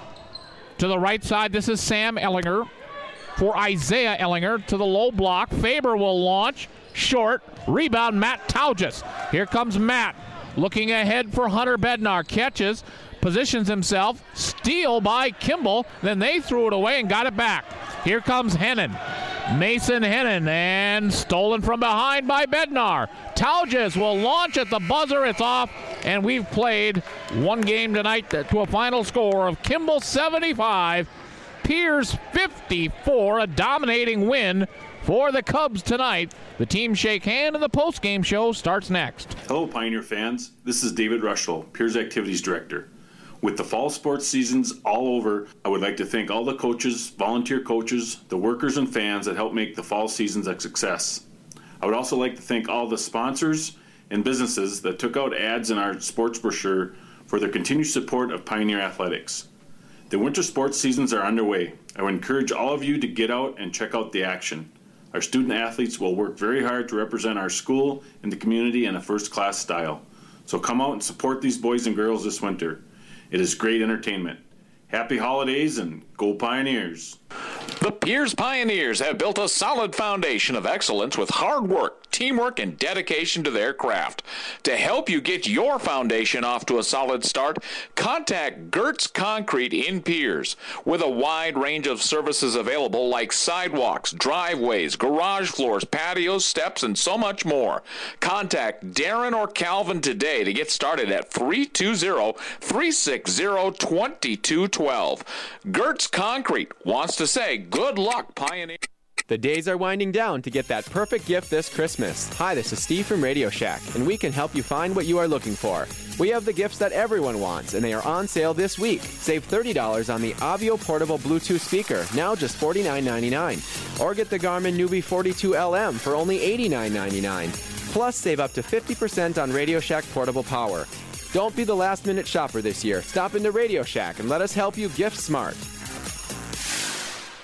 to the right side. This is Sam Ellinger for Isaiah Ellinger to the low block. Faber will launch. Short. Rebound, Matt Taugis. Here comes Matt looking ahead for Hunter Bednar. Catches. Positions himself. Steal by Kimball. Then they threw it away and got it back. Here comes Hennon. Mason Hennon, and stolen from behind by Bednar. Taugis will launch at the buzzer. It's off, and we've played one game tonight to a final score of Kimball seventy-five, Piers fifty-four, a dominating win for the Cubs tonight. The team shake hand, and the post-game show starts next. Hello, Pioneer fans. This is David Rushell, Piers Activities Director. With the fall sports seasons all over, I would like to thank all the coaches, volunteer coaches, the workers and fans that help make the fall seasons a success. I would also like to thank all the sponsors and businesses that took out ads in our sports brochure for their continued support of Pioneer Athletics. The winter sports seasons are underway. I would encourage all of you to get out and check out the action. Our student athletes will work very hard to represent our school and the community in a first-class style. So come out and support these boys and girls this winter. It is great entertainment. Happy holidays and go Pioneers. The Piers Pioneers have built a solid foundation of excellence with hard work, teamwork, and dedication to their craft. To help you get your foundation off to a solid start, contact Gertz Concrete in Piers. With a wide range of services available like sidewalks, driveways, garage floors, patios, steps, and so much more. Contact Darren or Calvin today to get started at three two zero, three six zero, two two one two. Gertz Concrete wants to say good luck, Pioneer. The days are winding down to get that perfect gift this Christmas. Hi, this is Steve from Radio Shack, and we can help you find what you are looking for. We have the gifts that everyone wants, and they are on sale this week. Save thirty dollars on the Avio Portable Bluetooth speaker, now just forty-nine ninety-nine. Or get the Garmin Nubie forty-two L M for only eighty-nine ninety-nine. Plus, save up to fifty percent on Radio Shack Portable Power. Don't be the last-minute shopper this year. Stop into Radio Shack and let us help you gift smart.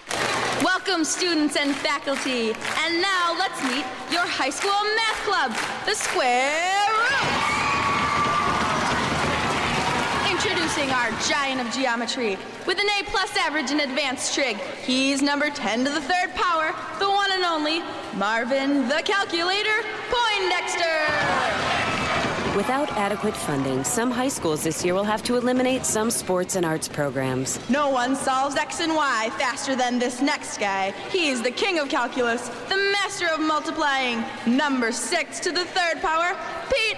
Welcome, students and faculty. And now let's meet your high school math club, the Square Roots. Introducing our giant of geometry with an A-plus average in advanced trig. He's number ten to the third power, the one and only Marvin the Calculator Poindexter. Without adequate funding, some high schools this year will have to eliminate some sports and arts programs. No one solves X and Y faster than this next guy. He's the king of calculus, the master of multiplying, number six to the third power, Pete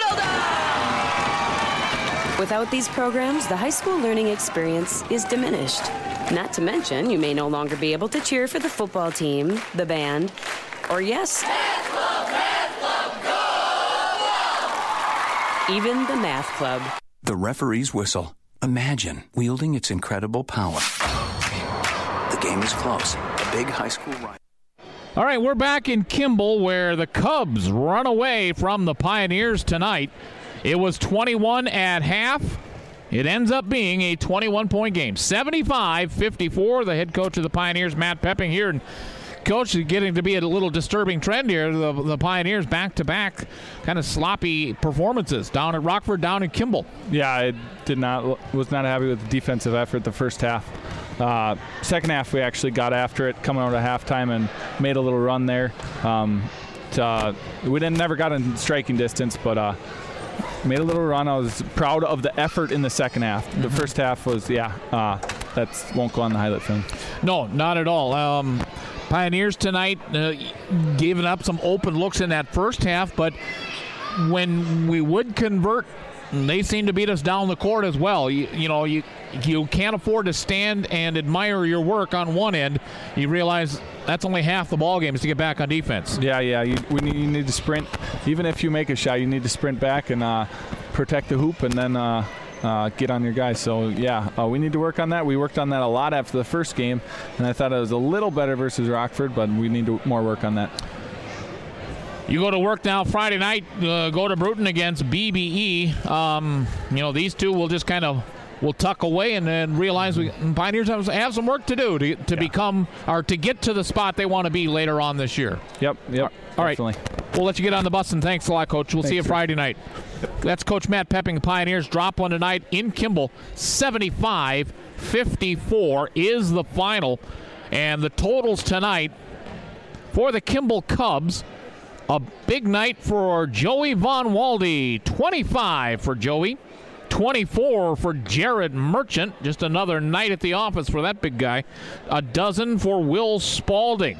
Poodledum. Without these programs, the high school learning experience is diminished. Not to mention, you may no longer be able to cheer for the football team, the band, or yes, Math Club, Math Club, go! Even the math club. The referee's whistle. Imagine wielding its incredible power. The game is close. A big high school rival. All right, we're back in Kimball where the Cubs run away from the Pioneers tonight. It was twenty-one at half. It ends up being a twenty-one-point game. seventy-five fifty-four. The head coach of the Pioneers, Matt Pepping, here. And Coach, is getting to be a little disturbing trend here. The, the Pioneers back-to-back kind of sloppy performances down at Rockford, down in Kimball. Yeah, I did not was not happy with the defensive effort the first half. Uh, second half, we actually got after it, coming out of halftime and made a little run there. Um, to, uh, we didn't never got in striking distance, but uh, made a little run. I was proud of the effort in the second half. The mm-hmm. first half was, yeah, uh, that won't go on the highlight film. No, not at all. Um, Pioneers tonight uh, giving up some open looks in that first half, but when we would convert, they seem to beat us down the court as well. You, you know, you you can't afford to stand and admire your work on one end. You realize that's only half the ball game is to get back on defense. Yeah, yeah. You, we need, you need to sprint. Even if you make a shot, you need to sprint back and uh, protect the hoop and then uh, uh, get on your guys. So, yeah, uh, we need to work on that. We worked on that a lot after the first game, and I thought it was a little better versus Rockford, but we need to more work on that. You go to work now Friday night, uh, go to Bruton against B B E. Um, you know, these two will just kind of will tuck away and then realize we Pioneers have, have some work to do to, to yeah. become or to get to the spot they want to be later on this year. Yep, yep. All right. Definitely. We'll let you get on the bus, and thanks a lot, Coach. We'll thanks, see you sir. Friday night. That's Coach Matt Pepping. The Pioneers drop one tonight in Kimball. seventy-five fifty-four is the final. And the totals tonight for the Kimball Cubs, a big night for Joey Von Walde. twenty-five for Joey. twenty-four for Jared Merchant. Just another night at the office for that big guy. A dozen for Will Spalding.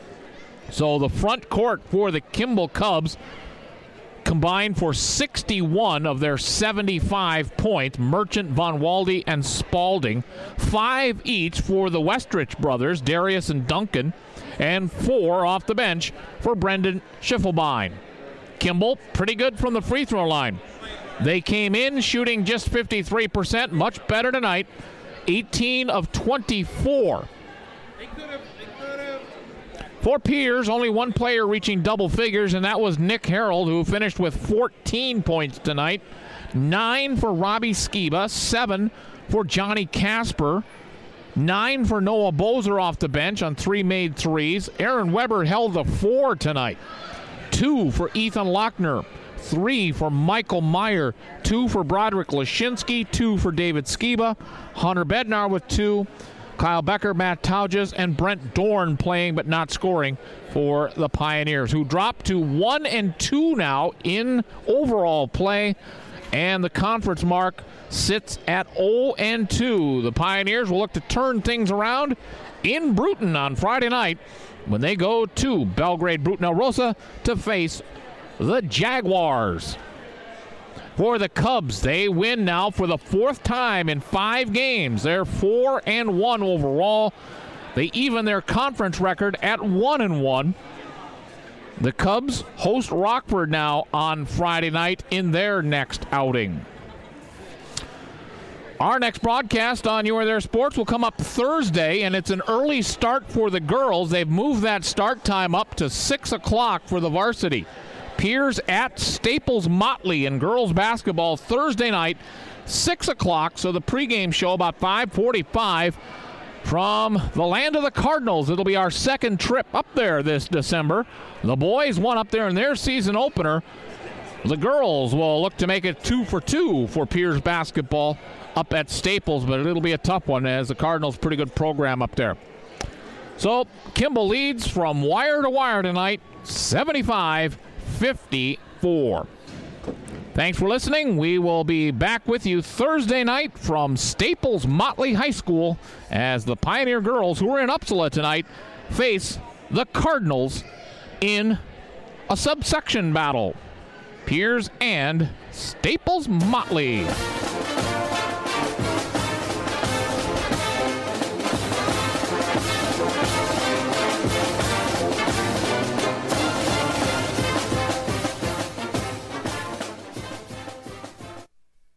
So the front court for the Kimball Cubs combined for sixty-one of their seventy-five points. Merchant, Von Walde, and Spalding. Five each for the Westrich brothers, Darius and Duncan. And four off the bench for Brendan Schiffelbein. Kimball, pretty good from the free throw line. They came in shooting just fifty-three percent, much better tonight. eighteen of twenty-four. They could have, they could have. For Piers, only one player reaching double figures, and that was Nick Harold, who finished with fourteen points tonight. Nine for Robbie Skiba, seven for Johnny Casper. Nine for Noah Bozer off the bench on three made threes. Aaron Weber held the four tonight. Two for Ethan Lochner. Three for Michael Meyer. Two for Broderick Lashinsky. Two for David Skiba. Hunter Bednar with two. Kyle Becker, Matt Tauges, and Brent Dorn playing but not scoring for the Pioneers, who dropped to one and two now in overall play. And the conference mark sits at oh and two. The Pioneers will look to turn things around in Bruton on Friday night when they go to Belgrade Bruton El Rosa to face the Jaguars. For the Cubs, they win now for the fourth time in five games. They're four and one overall. They even their conference record at one and one. The Cubs host Rockford now on Friday night in their next outing. Our next broadcast on You Are There Sports will come up Thursday, and it's an early start for the girls. They've moved that start time up to six o'clock for the varsity. Piers at Staples Motley in girls basketball Thursday night, six o'clock. So the pregame show about five forty-five. From the land of the Cardinals, it'll be our second trip up there this December. The boys won up there in their season opener. The girls will look to make it two for two for Piers basketball up at Staples, but it'll be a tough one as the Cardinals' pretty good program up there. So Kimball leads from wire to wire tonight, seventy-five fifty-four. Thanks for listening. We will be back with you Thursday night from Staples Motley High School as the Pioneer girls, who are in Uppsala tonight, face the Cardinals in a subsection battle. Piers and Staples Motley.